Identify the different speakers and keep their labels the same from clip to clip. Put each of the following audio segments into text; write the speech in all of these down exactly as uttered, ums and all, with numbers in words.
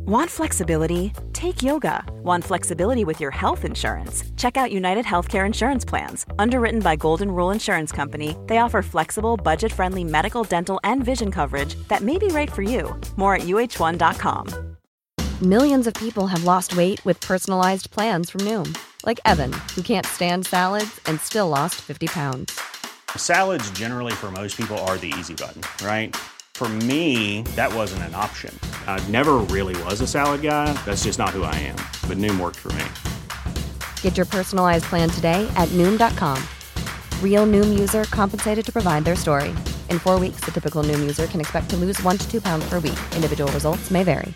Speaker 1: Want flexibility? Take yoga. Want flexibility with your health insurance? Check out United Healthcare Insurance Plans. Underwritten by Golden Rule Insurance Company, they offer flexible, budget-friendly medical, dental, and vision coverage that may be right for you. More at U H one dot com.
Speaker 2: Millions of people have lost weight with personalized plans from Noom. Like Evan, who can't stand salads and still lost fifty pounds.
Speaker 3: Salads generally for most people are the easy button, right? For me, that wasn't an option. I never really was a salad guy. That's just not who I am. But Noom worked for me.
Speaker 2: Get your personalized plan today at Noom dot com. Real Noom user compensated to provide their story. In four weeks, the typical Noom user can expect to lose one to two pounds per week. Individual results may vary.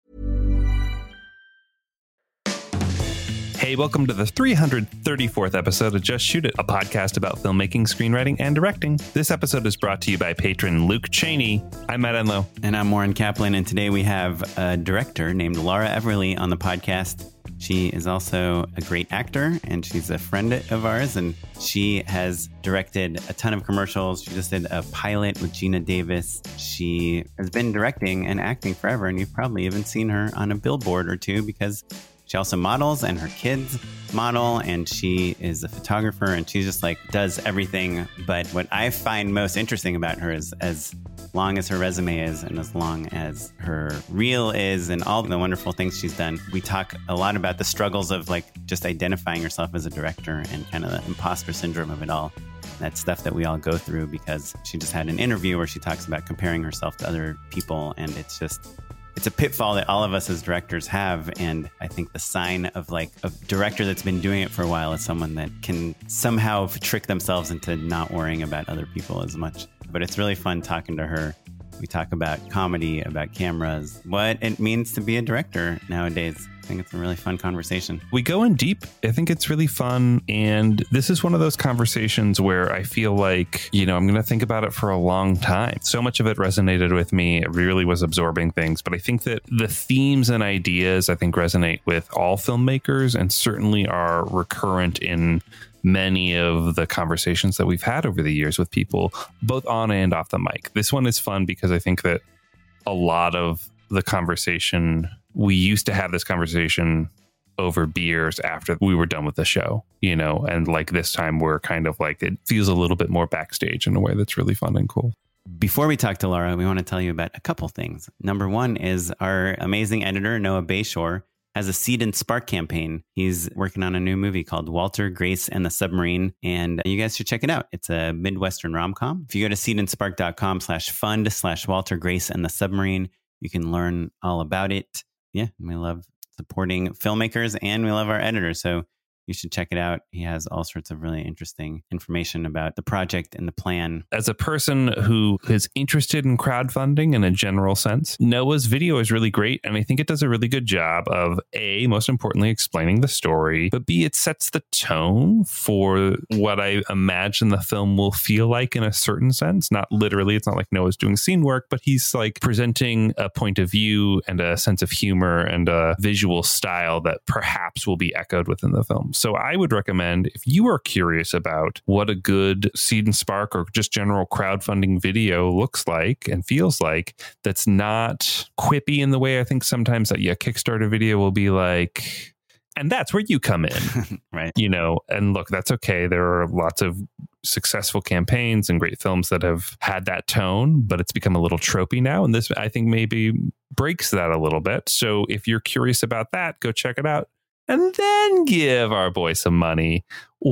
Speaker 4: Hey, welcome to the three hundred thirty-fourth episode of Just Shoot It, a podcast about filmmaking, screenwriting, and directing. This episode is brought to you by patron Luke Cheney. I'm Matt Enlow.
Speaker 5: And I'm Warren Kaplan, and today we have a director named Laura Everly on the podcast. She is also a great actor, and she's a friend of ours, and she has directed a ton of commercials. She just did a pilot with Gina Davis. She has been directing and acting forever, and you've probably even seen her on a billboard or two because she also models, and her kids model, and she is a photographer, and she just like does everything. But what I find most interesting about her is as long as her resume is and as long as her reel is and all the wonderful things she's done, we talk a lot about the struggles of like just identifying yourself as a director and kind of the imposter syndrome of it all. That stuff that we all go through, because she just had an interview where she talks about comparing herself to other people, and it's just... It's a pitfall that all of us as directors have, and I think the sign of like a director that's been doing it for a while is someone that can somehow trick themselves into not worrying about other people as much. But it's really fun talking to her. We talk about comedy, about cameras, what it means to be a director nowadays. I think it's a really fun conversation.
Speaker 4: We go in deep. I think it's really fun. And this is one of those conversations where I feel like, you know, I'm going to think about it for a long time. So much of it resonated with me. It really was absorbing things. But I think that the themes and ideas, I think, resonate with all filmmakers and certainly are recurrent in many of the conversations that we've had over the years with people, both on and off the mic. This one is fun because I think that a lot of the conversation, we used to have this conversation over beers after we were done with the show, you know, and like this time we're kind of like, it feels a little bit more backstage in a way that's really fun and cool.
Speaker 5: Before we talk to Laura, we want to tell you about a couple things. Number one is our amazing editor, Noah Bayshore, has a Seed and Spark campaign. He's working on a new movie called Walter, Grace, and the Submarine, and you guys should check it out. It's a Midwestern rom-com. If you go to seedandspark.com slash fund slash Walter, Grace, and the Submarine, you can learn all about it. Yeah, we love supporting filmmakers, and we love our editor, so you should check it out. He has all sorts of really interesting information about the project and the plan.
Speaker 4: As a person who is interested in crowdfunding in a general sense, Noah's video is really great. And I think it does a really good job of A, most importantly, explaining the story, but B, it sets the tone for what I imagine the film will feel like in a certain sense. Not literally, it's not like Noah's doing scene work, but he's like presenting a point of view and a sense of humor and a visual style that perhaps will be echoed within the film. So I would recommend, if you are curious about what a good Seed and Spark or just general crowdfunding video looks like and feels like, that's not quippy in the way I think sometimes that yeah, Kickstarter video will be like, and that's where you come in,
Speaker 5: right? You
Speaker 4: know, and look, that's okay. There are lots of successful campaigns and great films that have had that tone, but it's become a little tropey now. And this, I think, maybe breaks that a little bit. So if you're curious about that, go check it out. And then give our boy some money,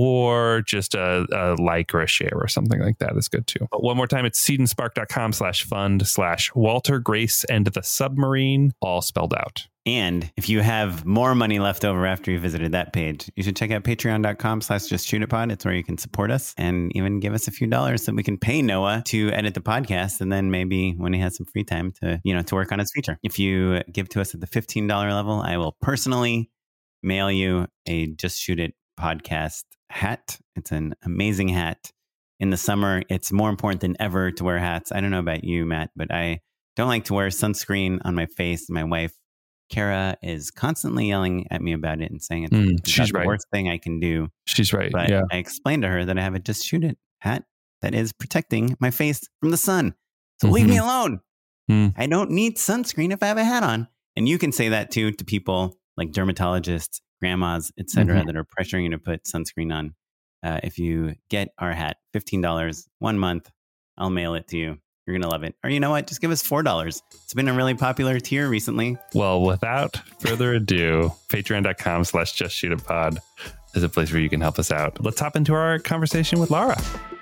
Speaker 4: or just a, a like or a share or something like that is good too. But one more time, it's seedandspark.com slash fund slash Walter, Grace, and the Submarine, all spelled out.
Speaker 5: And if you have more money left over after you visited that page, you should check out patreon.com slash just shoot it pod. It's where you can support us and even give us a few dollars so we can pay Noah to edit the podcast. And then maybe when he has some free time to, you know, to work on his feature. If you give to us at the fifteen dollars level, I will personally mail you a Just Shoot It podcast hat. It's an amazing hat. In the summer, it's more important than ever to wear hats. I don't know about you, Matt, but I don't like to wear sunscreen on my face. My wife, Kara, is constantly yelling at me about it and saying it's,
Speaker 4: mm,
Speaker 5: it's
Speaker 4: she's
Speaker 5: the
Speaker 4: right.
Speaker 5: worst thing I can do.
Speaker 4: She's right.
Speaker 5: But
Speaker 4: yeah.
Speaker 5: I explained to her that I have a Just Shoot It hat that is protecting my face from the sun. So
Speaker 4: mm-hmm.
Speaker 5: leave me alone.
Speaker 4: Mm.
Speaker 5: I don't need sunscreen if I have a hat on. And you can say that too to people like dermatologists, grandmas, et cetera, mm-hmm. that are pressuring you to put sunscreen on. Uh, if you get our hat, fifteen dollars, one month, I'll mail it to you. You're going to love it. Or you know what? Just give us four dollars. It's been a really popular tier recently.
Speaker 4: Well, without further ado, patreon.com slash just shoot a pod is a place where you can help us out. Let's hop into our conversation with Lara.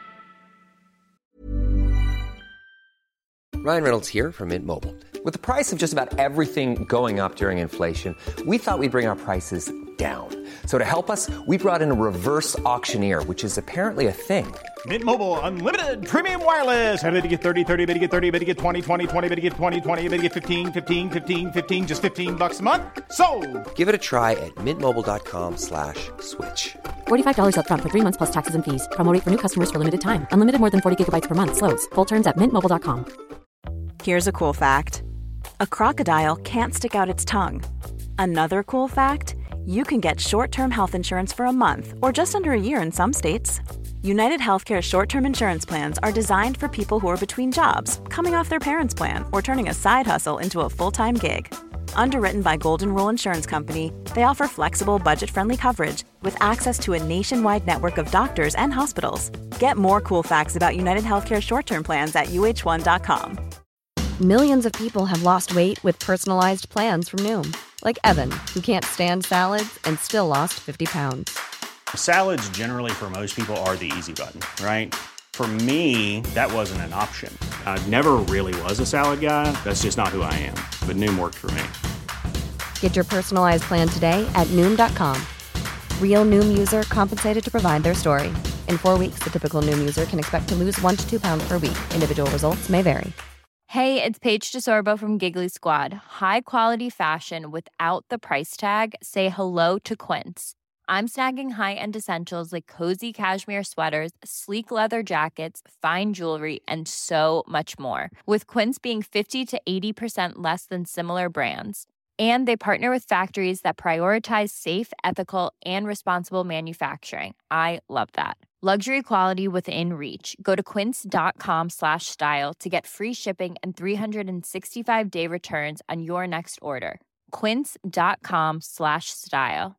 Speaker 6: Ryan Reynolds here from Mint Mobile. With the price of just about everything going up during inflation, we thought we'd bring our prices down. So to help us, we brought in a reverse auctioneer, which is apparently a thing.
Speaker 7: Mint Mobile Unlimited Premium Wireless. How to get thirty, thirty, how to get thirty, how to get twenty, twenty, twenty, how to get twenty, twenty, how to get fifteen, fifteen, fifteen, fifteen, just fifteen bucks a month? Sold!
Speaker 6: Give it a try at mintmobile.com slash switch.
Speaker 8: forty-five dollars up front for three months plus taxes and fees. Promo rate for new customers for limited time. Unlimited more than forty gigabytes per month. Slows full terms at mint mobile dot com.
Speaker 1: Here's a cool fact. A crocodile can't stick out its tongue. Another cool fact, you can get short-term health insurance for a month or just under a year in some states. United Healthcare short-term insurance plans are designed for people who are between jobs, coming off their parents' plan, or turning a side hustle into a full-time gig. Underwritten by Golden Rule Insurance Company, they offer flexible, budget-friendly coverage with access to a nationwide network of doctors and hospitals. Get more cool facts about United Healthcare short-term plans at U H one dot com.
Speaker 2: Millions of people have lost weight with personalized plans from Noom. Like Evan, who can't stand salads and still lost fifty pounds.
Speaker 3: Salads generally for most people are the easy button, right? For me, that wasn't an option. I never really was a salad guy. That's just not who I am. But Noom worked for me.
Speaker 2: Get your personalized plan today at Noom dot com. Real Noom user compensated to provide their story. In four weeks, the typical Noom user can expect to lose one to two pounds per week. Individual results may vary.
Speaker 9: Hey, it's Paige DeSorbo from Giggly Squad. High quality fashion without the price tag. Say hello to Quince. I'm snagging high-end essentials like cozy cashmere sweaters, sleek leather jackets, fine jewelry, and so much more. With Quince being fifty to eighty percent less than similar brands. And they partner with factories that prioritize safe, ethical, and responsible manufacturing. I love that. Luxury quality within reach. Go to quince.com slash style to get free shipping and three sixty-five day returns on your next order. Quince.com slash style.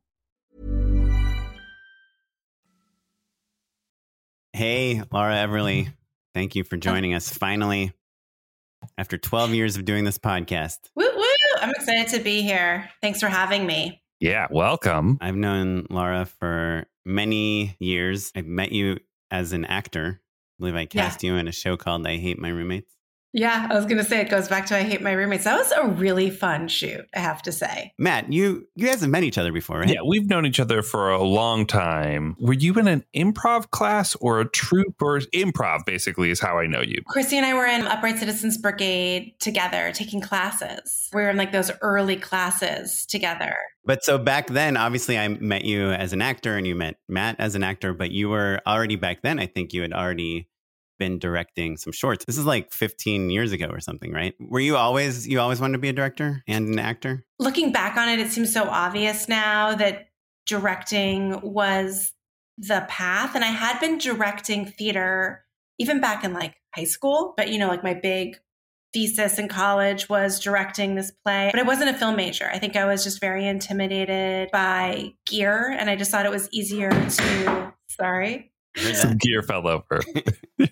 Speaker 5: Hey, Lara Everly. Thank you for joining us finally after twelve years of doing this podcast.
Speaker 10: Woo woo! I'm excited to be here. Thanks for having me.
Speaker 4: Yeah, welcome.
Speaker 5: I've known Lara for many years. I've met you as an actor. I believe I cast yeah. you in a show called I Hate My Roommates.
Speaker 10: Yeah, I was going to say it goes back to I Hate My Roommates. That was a really fun shoot, I have to say.
Speaker 5: Matt, you you guys have met each other before, right?
Speaker 4: Yeah, we've known each other for a long time. Were you in an improv class or a troupe? Or improv, basically, is how I know you.
Speaker 10: Christy and I were in Upright Citizens Brigade together, taking classes. We were in like those early classes together.
Speaker 5: But so back then, obviously, I met you as an actor and you met Matt as an actor, but you were already back then, I think you had already been directing some shorts. This is like fifteen years ago or something, right? Were you always, you always wanted to be a director and an actor?
Speaker 10: Looking back on it, it seems so obvious now that directing was the path. And I had been directing theater even back in like high school. But, you know, like my big thesis in college was directing this play. But I wasn't a film major. I think I was just very intimidated by gear. And I just thought it was easier to, sorry.
Speaker 4: Some gear fell over.
Speaker 10: the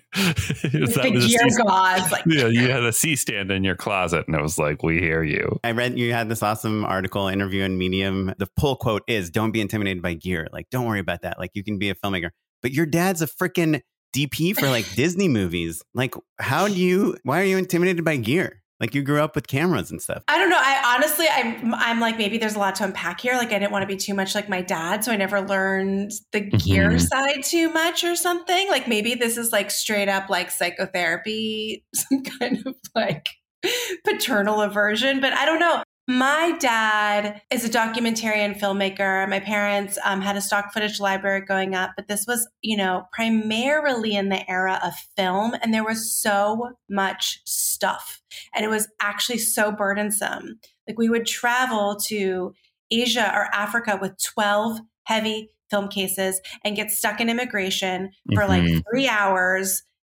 Speaker 10: gear gods. Like,
Speaker 4: yeah, you had a C-stand in your closet, and it was like, "We hear you."
Speaker 5: I read you had this awesome article interview in Medium. The pull quote is, "Don't be intimidated by gear. Like, don't worry about that. Like, you can be a filmmaker." But your dad's a freaking D P for like Disney movies. Like, how do you? Why are you intimidated by gear? Like, you grew up with cameras and stuff.
Speaker 10: I don't know. I honestly, I'm, I'm like, maybe there's a lot to unpack here. Like, I didn't want to be too much like my dad. So I never learned the gear mm-hmm. side too much or something. Like, maybe this is like straight up like psychotherapy, some kind of like paternal aversion. But I don't know. My dad is a documentarian filmmaker. My parents um, had a stock footage library going up, but this was, you know, primarily in the era of film. And there was so much stuff. And it was actually so burdensome. Like, we would travel to Asia or Africa with twelve heavy film cases and get stuck in immigration for mm-hmm. like three hours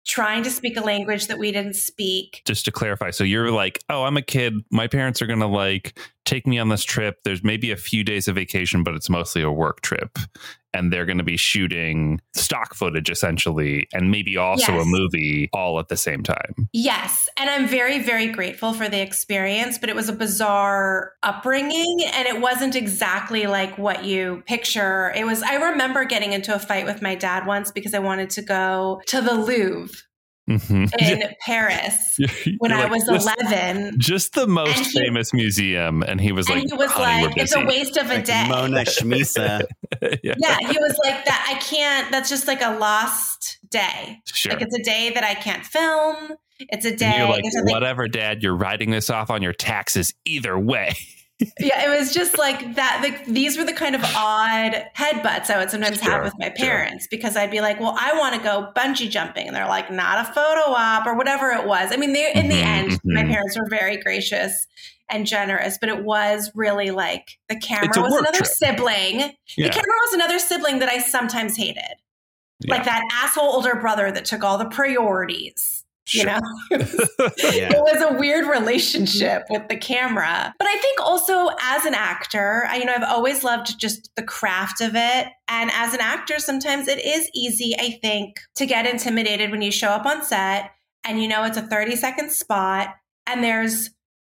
Speaker 10: trying to speak a language that we didn't speak.
Speaker 4: Just to clarify, so you're like, oh, I'm a kid. My parents are going to like take me on this trip. There's maybe a few days of vacation, but it's mostly a work trip. And they're going to be shooting stock footage, essentially, and maybe also
Speaker 10: Yes.
Speaker 4: a movie all at the same time.
Speaker 10: Yes. And I'm very, very grateful for the experience, but it was a bizarre upbringing and it wasn't exactly like what you picture. It was, I remember getting into a fight with my dad once because I wanted to go to the Louvre
Speaker 4: Mm-hmm.
Speaker 10: in Paris when
Speaker 4: You're
Speaker 10: I
Speaker 4: like,
Speaker 10: was
Speaker 4: just,
Speaker 10: eleven.
Speaker 4: Just the most
Speaker 10: And he-
Speaker 4: famous museum. And he was like,
Speaker 10: And he was
Speaker 4: "Honey, we're
Speaker 10: like, it's a
Speaker 4: busy."
Speaker 10: waste of a
Speaker 5: Like
Speaker 10: day.
Speaker 5: Mona Shmisa.
Speaker 4: yeah.
Speaker 10: Yeah, he was like that. I can't, that's just like a lost day.
Speaker 4: Sure.
Speaker 10: Like it's a day that I can't film. It's a day.
Speaker 4: And you're like,
Speaker 10: there's nothing-
Speaker 4: whatever, Dad, you're writing this off on your taxes either way.
Speaker 10: Yeah, it was just like that. Like these were the kind of odd headbutts I would sometimes
Speaker 4: Sure,
Speaker 10: have with my
Speaker 4: sure.
Speaker 10: parents because I'd be like, "Well, I want to go bungee jumping," and they're like, "Not a photo op or whatever it was." I mean, they, in the
Speaker 4: Mhm,
Speaker 10: end, my
Speaker 4: mhm.
Speaker 10: parents were very gracious and generous, but it was really like the camera
Speaker 4: It's a
Speaker 10: was
Speaker 4: work
Speaker 10: another
Speaker 4: trip.
Speaker 10: sibling.
Speaker 4: Yeah.
Speaker 10: The camera was another sibling that I sometimes hated,
Speaker 4: Yeah.
Speaker 10: like that asshole older brother that took all the priorities. You
Speaker 4: Sure.
Speaker 10: know,
Speaker 5: Yeah.
Speaker 10: it was a weird relationship with the camera. But I think also as an actor, I, you know, I've always loved just the craft of it. And as an actor, sometimes it is easy, I think, to get intimidated when you show up on set and you know it's a thirty second spot and there's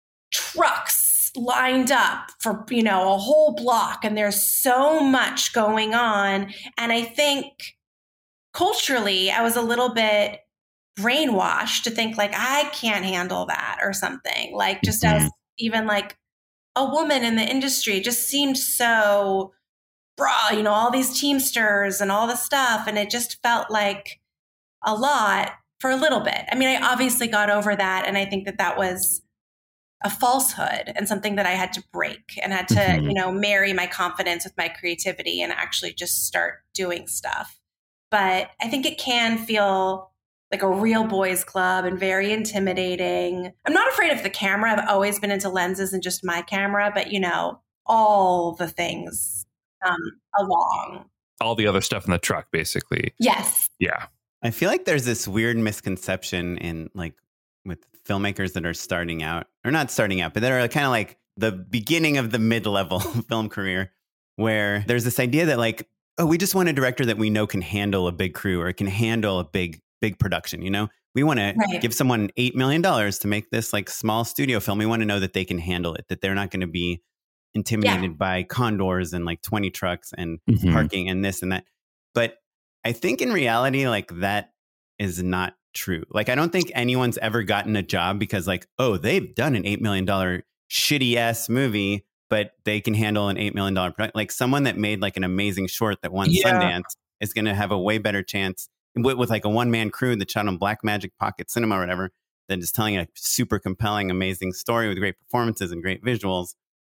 Speaker 10: trucks lined up for, you know, a whole block and there's so much going on. And I think culturally, I was a little bit brainwashed to think like I can't handle that or something, like just
Speaker 4: Mhm.
Speaker 10: as even like a woman in the industry just seemed so bra, you know, all these Teamsters and all the stuff. And it just felt like a lot for a little bit. I mean, I obviously got over that. And I think that that was a falsehood and something that I had to break and had to,
Speaker 4: Mhm.
Speaker 10: you know, marry my confidence with my creativity and actually just start doing stuff. But I think it can feel like a real boys club and very intimidating. I'm not afraid of the camera. I've always been into lenses and just my camera, but you know, all the things um, along.
Speaker 4: All the other stuff in the truck, basically.
Speaker 10: Yes.
Speaker 4: Yeah.
Speaker 5: I feel like there's this weird misconception in like with filmmakers that are starting out or not starting out, but that are kind of like the beginning of the mid-level film career where there's this idea that like, oh, we just want a director that we know can handle a big crew or can handle a big, big production. You know, we want to
Speaker 10: Right.
Speaker 5: give someone eight million dollars to make this like small studio film. We want to know that they can handle it, that they're not going to be intimidated by condors and like twenty trucks and
Speaker 4: Mhm.
Speaker 5: parking and this and that. But I think in reality, like that is not true. Like, I don't think anyone's ever gotten a job because like, oh, they've done an eight million dollars shitty ass movie, but they can handle an eight million dollars product. Like someone that made like an amazing short that won
Speaker 4: Yeah.
Speaker 5: Sundance is going to have a way better chance with, with like a one man crew that shot on Black Magic Pocket Cinema or whatever, than just telling a super compelling, amazing story with great performances and great visuals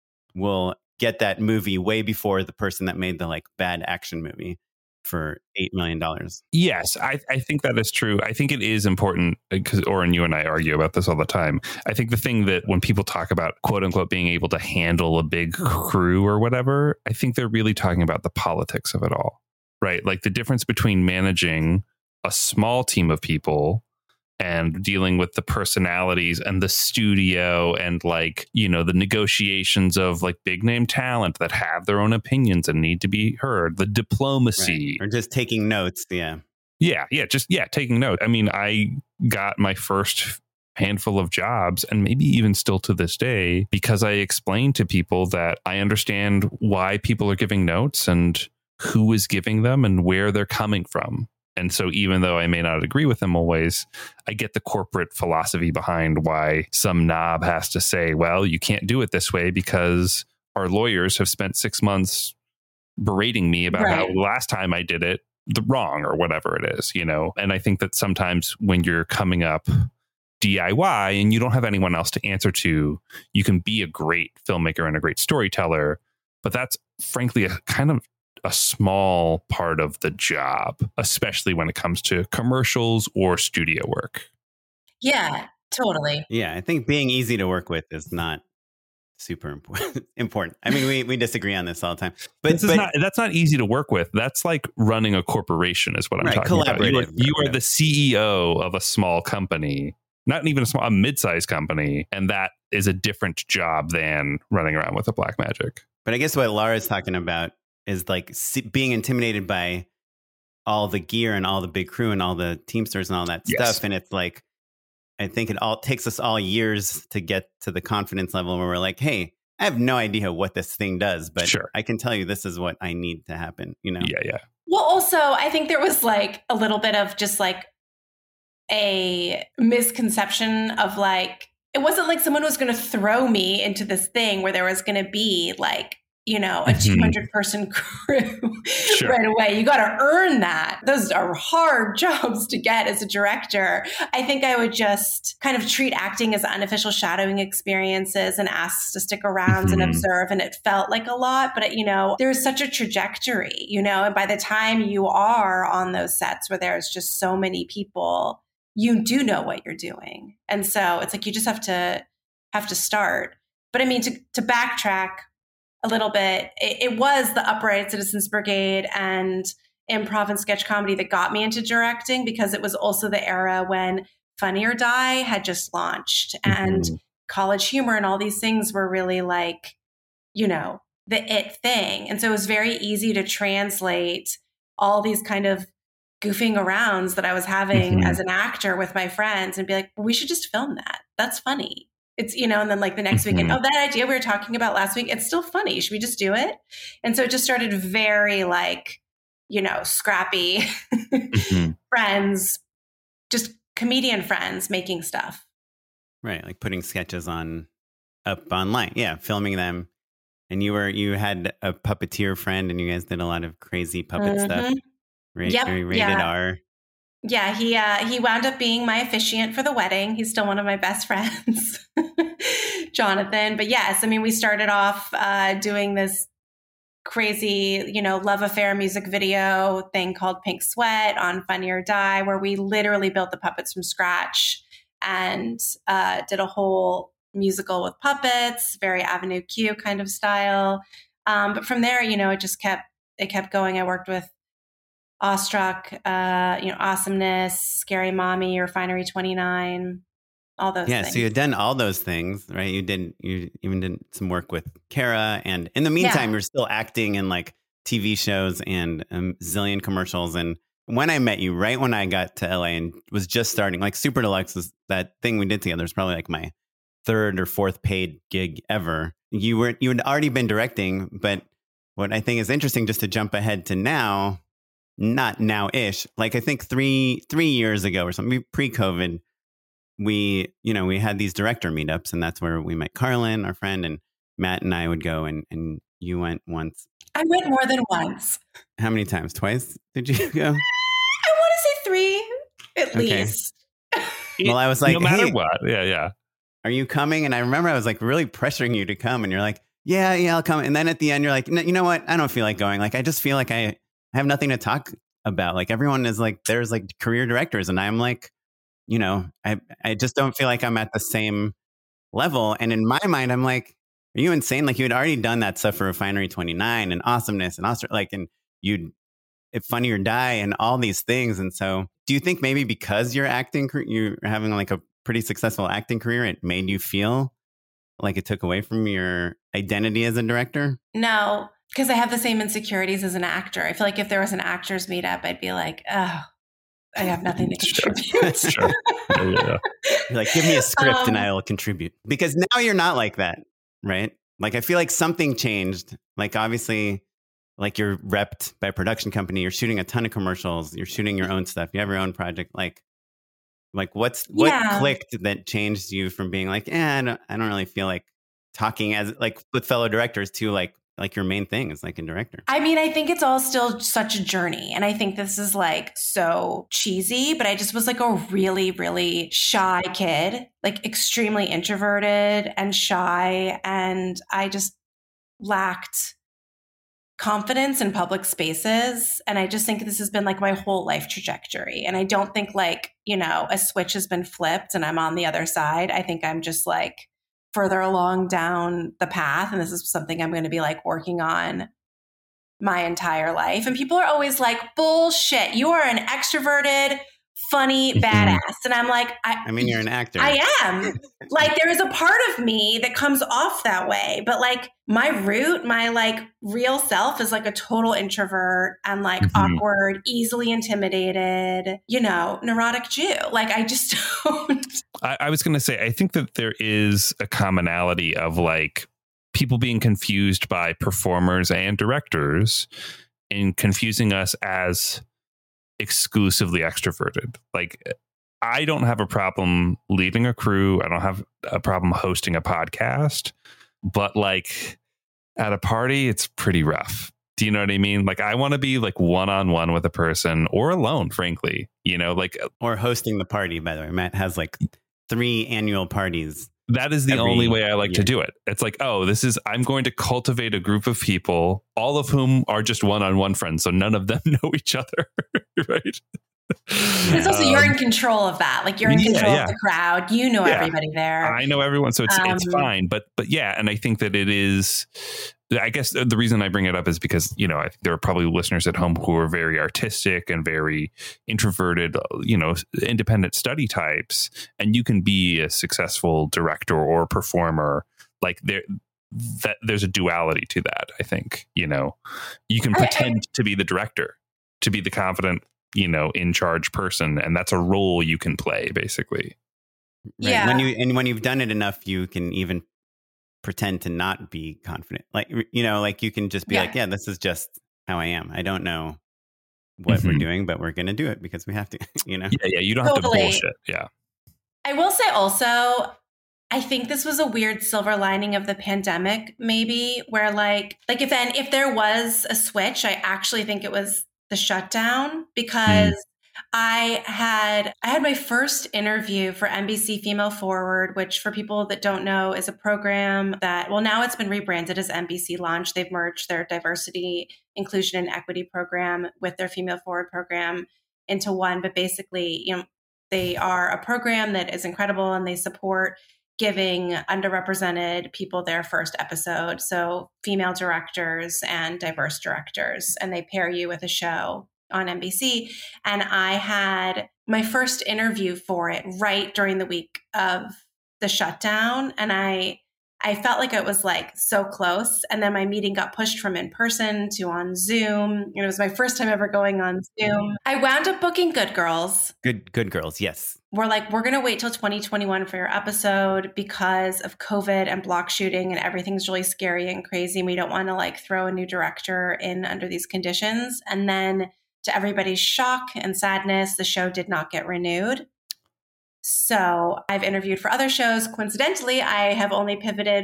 Speaker 5: will get that movie way before the person that made the like bad action movie for eight million dollars.
Speaker 4: Yes, I, I think that is true. I think it is important because Oren, you and I argue about this all the time. I think the thing that when people talk about quote unquote being able to handle a big crew or whatever, I think they're really talking about the politics of it all, right? Like the difference between managing a small team of people and dealing with the personalities and the studio and like, you know, the negotiations of like big name talent that have their own opinions and need to be heard, the diplomacy.
Speaker 5: Right. Or just taking notes. Yeah.
Speaker 4: Yeah. Yeah. Just, yeah. Taking note. I mean, I got my first handful of jobs and maybe even still to this day, because I explained to people that I understand why people are giving notes and who is giving them and where they're coming from. And so even though I may not agree with them always, I get the corporate philosophy behind why some knob has to say, well, you can't do it this way because our lawyers have spent six months berating me about
Speaker 10: Right.
Speaker 4: how last time I did it the wrong or whatever it is, you know. And I think that sometimes when you're coming up D I Y and you don't have anyone else to answer to, you can be a great filmmaker and a great storyteller. But that's frankly a kind of a small part of the job, especially when it comes to commercials or studio work.
Speaker 10: Yeah, totally.
Speaker 5: Yeah. I think being easy to work with is not super important. important. I mean, we, we disagree on this all the time. But,
Speaker 4: this is
Speaker 5: but
Speaker 4: not, that's not easy to work with. That's like running a corporation is what I'm
Speaker 5: right,
Speaker 4: talking about. You are, you are
Speaker 5: yeah.
Speaker 4: the C E O of a small company, not even a small, a mid-sized company. And that is a different job than running around with a Blackmagic.
Speaker 5: But I guess what Laura's talking about is like being intimidated by all the gear and all the big crew and all the Teamsters and all that
Speaker 4: Yes.
Speaker 5: stuff. And it's like, I think it all takes us all years to get to the confidence level where we're like, hey, I have no idea what this thing does, but
Speaker 4: Sure.
Speaker 5: I can tell you this is what I need to happen, you know?
Speaker 4: Yeah, yeah.
Speaker 10: Well, also, I think there was like a little bit of just like a misconception of like, it wasn't like someone was going to throw me into this thing where there was going to be like, you know, a two hundred person crew
Speaker 4: Sure.
Speaker 10: right away. You got to earn that. Those are hard jobs to get as a director. I think I would just kind of treat acting as unofficial shadowing experiences and ask to stick around
Speaker 4: Mhm.
Speaker 10: and observe. And it felt like a lot, but you know, there's such a trajectory, you know, and by the time you are on those sets where there's just so many people, you do know what you're doing. And so it's like, you just have to have to start. But I mean, to, to backtrack a little bit, it, it was the Upright Citizens Brigade and improv and sketch comedy that got me into directing, because it was also the era when Funny or Die had just launched and
Speaker 4: Mhm.
Speaker 10: College Humor and all these things were really like, you know, the it thing. And so it was very easy to translate all these kind of goofing arounds that I was having
Speaker 4: Mhm.
Speaker 10: as an actor with my friends and be like, well, we should just film that. That's funny. It's, you know, and then like the next
Speaker 4: Mhm.
Speaker 10: weekend, oh, that idea we were talking about last week, it's still funny. Should we just do it? And so it just started very like, you know, scrappy
Speaker 4: Mhm.
Speaker 10: friends, just comedian friends making stuff.
Speaker 5: Right. Like putting sketches on up online. Yeah. Filming them. And you were, you had a puppeteer friend and you guys did a lot of crazy puppet stuff.
Speaker 10: Mhm.
Speaker 5: Ra-
Speaker 10: Yep,
Speaker 5: very rated
Speaker 10: yeah.
Speaker 5: R.
Speaker 10: Yeah, he uh, he wound up being my officiant for the wedding. He's still one of my best friends, Jonathan. But yes, I mean, we started off uh, doing this crazy, you know, love affair music video thing called Pink Sweat on Funny or Die, where we literally built the puppets from scratch and uh, did a whole musical with puppets, very Avenue Q kind of style. Um, but from there, you know, it just kept it kept going. I worked with Awestruck, uh, you know, Awesomeness, Scary Mommy, Refinery twenty-nine, all those
Speaker 5: Yeah,
Speaker 10: things.
Speaker 5: so you had done all those things, right? You did, you even did some work with Kara, and in the meantime,
Speaker 10: Yeah.
Speaker 5: you're still acting in like T V shows and a zillion commercials. And when I met you, right when I got to L A and was just starting, like Super Deluxe was that thing we did together. It's probably like my third or fourth paid gig ever. You were you had already been directing, but what I think is interesting, just to jump ahead to now. Not now-ish. Like I think three three years ago or something, pre-COVID, we you know we had these director meetups, and that's where we met Carlin, our friend, and Matt and I would go. And and you went once.
Speaker 10: I went more than once.
Speaker 5: How many times? Twice? Did you go?
Speaker 10: I want to say three at
Speaker 5: Okay.
Speaker 10: least.
Speaker 5: Well, I was like,
Speaker 4: no matter
Speaker 5: hey,
Speaker 4: what. Yeah, yeah.
Speaker 5: are you coming? And I remember I was like really pressuring you to come, and you're like, yeah, yeah, I'll come. And then at the end, you're like, no, you know what? I don't feel like going. Like I just feel like I. I have nothing to talk about. Like everyone is like, there's like career directors, and I'm like, you know, I I just don't feel like I'm at the same level. And in my mind, I'm like, are you insane? Like you had already done that stuff for Refinery twenty-nine and Awesomeness and Awestruck, like, and you'd if Funny or Die and all these things. And so, do you think maybe because you're acting, you're having like a pretty successful acting career, it made you feel like it took away from your identity as a director?
Speaker 10: No, because I have the same insecurities as an actor. I feel like if there was an actors meetup, I'd be like, oh, I have nothing to
Speaker 4: Sure.
Speaker 10: contribute.
Speaker 4: Sure. Yeah, yeah.
Speaker 5: You're like, give me a script
Speaker 10: Um,
Speaker 5: and I will contribute. Because now you're not like that, right? Like, I feel like something changed. Like, obviously, like you're repped by a production company. You're shooting a ton of commercials. You're shooting your own stuff. You have your own project. Like, like what's what
Speaker 10: Yeah.
Speaker 5: clicked that changed you from being like, eh, I don't, I don't really feel like talking as like with fellow directors to like like your main thing is like a director.
Speaker 10: I mean, I think it's all still such a journey. And I think this is like so cheesy, but I just was like a really, really shy kid, like extremely introverted and shy. And I just lacked confidence in public spaces. And I just think this has been like my whole life trajectory. And I don't think like, you know, a switch has been flipped and I'm on the other side. I think I'm just like further along down the path. And this is something I'm going to be like working on my entire life. And people are always like, bullshit, you are an extroverted, funny badass. And I'm like, I,
Speaker 5: I mean, you're an actor.
Speaker 10: I am. Like, there is a part of me that comes off that way. But like my root, my like real self is like a total introvert and like mm-hmm. awkward, easily intimidated, you know, neurotic Jew. Like, I just don't.
Speaker 4: I, I was going to say, I think that there is a commonality of like people being confused by performers and directors and confusing us as exclusively extroverted. Like, I don't have a problem leading a crew. I don't have a problem hosting a podcast, but like at a party, it's pretty rough. Do you know what I mean? Like, I want to be like one-on-one with a person or alone, frankly, you know, like,
Speaker 5: or hosting the party. By the way, Matt has like three annual parties.
Speaker 4: That is the only way I like year. to do it. It's like, oh, this is, I'm going to cultivate a group of people, all of whom are just one-on-one friends. So none of them know each other. Right.
Speaker 10: It's also, um, you're in control of that. Like, you're in
Speaker 4: yeah,
Speaker 10: control
Speaker 4: yeah.
Speaker 10: of the crowd. You know yeah. everybody there.
Speaker 4: I know everyone. So it's, um, it's fine. But, but yeah. And I think that it is, I guess the reason I bring it up is because, you know, I think there are probably listeners at home who are very artistic and very introverted, you know, independent study types. And you can be a successful director or performer. Like, there, that there's a duality to that. I think, you know, you can pretend I, I, to be the director, to be the confident, you know, in charge person. And that's a role you can play, basically.
Speaker 5: Right.
Speaker 10: Yeah.
Speaker 5: When you, and when you've done it enough, you can even pretend to not be confident. Like, you know, like you can just be yeah. like, yeah, this is just how I am. I don't know what mm-hmm. we're doing, but we're going to do it because we have to, you know?
Speaker 4: Yeah. Yeah. You don't totally. have to bullshit. Yeah.
Speaker 10: I will say also, I think this was a weird silver lining of the pandemic, maybe, where like, like if then, if there was a switch, I actually think it was the shutdown, because mm. I had I had my first interview for N B C Female Forward, which for people that don't know is a program that, well, now it's been rebranded as N B C Launch. They've merged their diversity, inclusion, and equity program with their Female Forward program into one. But basically, you know, they are a program that is incredible, and they support giving underrepresented people their first episode. So female directors and diverse directors, and they pair you with a show on N B C. And I had my first interview for it right during the week of the shutdown. And I, I felt like it was like so close. And then my meeting got pushed from in person to on Zoom. And it was my first time ever going on Zoom. I wound up booking Good Girls.
Speaker 5: Good, Good Girls. Yes.
Speaker 10: We're like, we're going to wait till twenty twenty-one for your episode because of COVID and block shooting, and everything's really scary and crazy. And we don't want to like throw a new director in under these conditions. And then to everybody's shock and sadness, the show did not get renewed. So I've interviewed for other shows. Coincidentally, I have only pivoted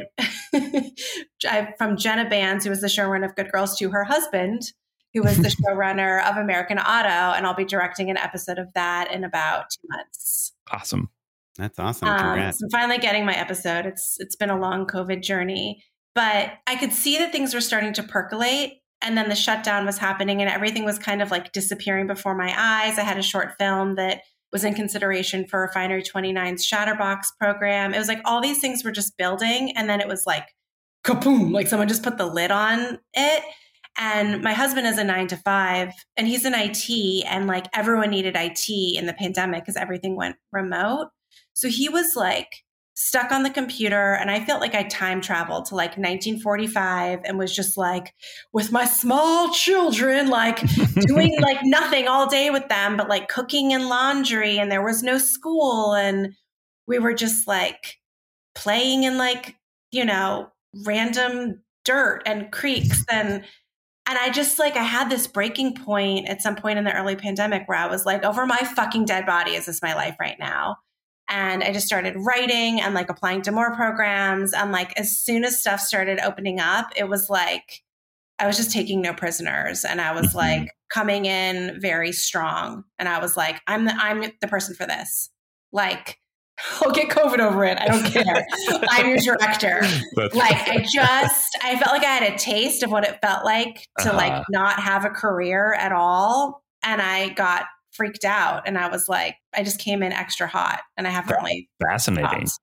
Speaker 10: from Jenna Bans, who was the showrunner of Good Girls, to her husband, who was the showrunner of American Auto. And I'll be directing an episode of that in about two months.
Speaker 4: Awesome.
Speaker 5: That's awesome. Congrats.
Speaker 10: Um, so I'm finally getting my episode. It's It's been a long COVID journey, but I could see that things were starting to percolate. And then the shutdown was happening and everything was kind of like disappearing before my eyes. I had a short film that was in consideration for Refinery twenty-nine's Shatterbox program. It was like all these things were just building. And then it was like, kaboom, like someone just put the lid on it. And my husband is a nine to five and he's in I T, and like everyone needed I T in the pandemic because everything went remote. So he was like stuck on the computer, and I felt like I time traveled to like nineteen forty-five and was just like with my small children, like doing like nothing all day with them, but like cooking and laundry, and there was no school. And we were just like playing in like, you know, random dirt and creeks. And, and I just like, I had this breaking point at some point in the early pandemic where I was like, over my fucking dead body, is this my life right now? And I just started writing and like applying to more programs. And like, as soon as stuff started opening up, it was like, I was just taking no prisoners. And I was like coming in very strong. And I was like, I'm the, I'm the person for this. Like, I'll get COVID over it. I don't care. I'm your director. That's like, I just, I felt like I had a taste of what it felt like to uh-huh. like not have a career at all. And I got freaked out, and I was like, I just came in extra hot, and I haven't really
Speaker 4: fascinating.
Speaker 10: Stopped.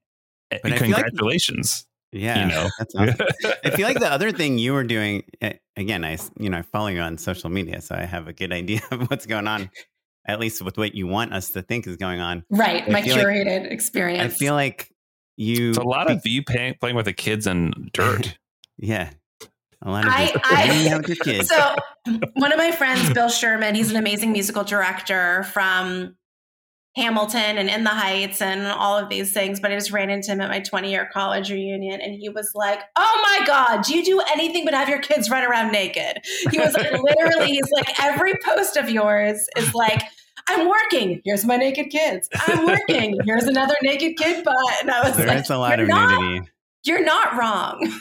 Speaker 5: But I
Speaker 4: congratulations.
Speaker 5: Like, yeah. You know, that's awesome. I feel like the other thing you were doing, again, I, you know, I follow you on social media, so I have a good idea of what's going on, at least with what you want us to think is going on.
Speaker 10: Right.
Speaker 5: I
Speaker 10: My curated
Speaker 5: like,
Speaker 10: experience.
Speaker 5: I feel like you.
Speaker 4: It's a lot of you playing, playing with the kids and dirt.
Speaker 5: Yeah. A lot of
Speaker 10: I,
Speaker 5: just
Speaker 10: I,
Speaker 5: hanging out with your kids.
Speaker 10: So one of my friends, Bill Sherman, he's an amazing musical director from Hamilton and In the Heights and all of these things. But I just ran into him at my twenty-year college reunion, and he was like, "Oh my God, do you do anything but have your kids run around naked?" He was like, literally, he's like, every post of yours is like, "I'm working. Here's my naked kids. I'm working. Here's another naked kid butt." And I was
Speaker 5: there
Speaker 10: like,
Speaker 5: is a lot of
Speaker 10: not,
Speaker 5: nudity.
Speaker 10: You're not wrong.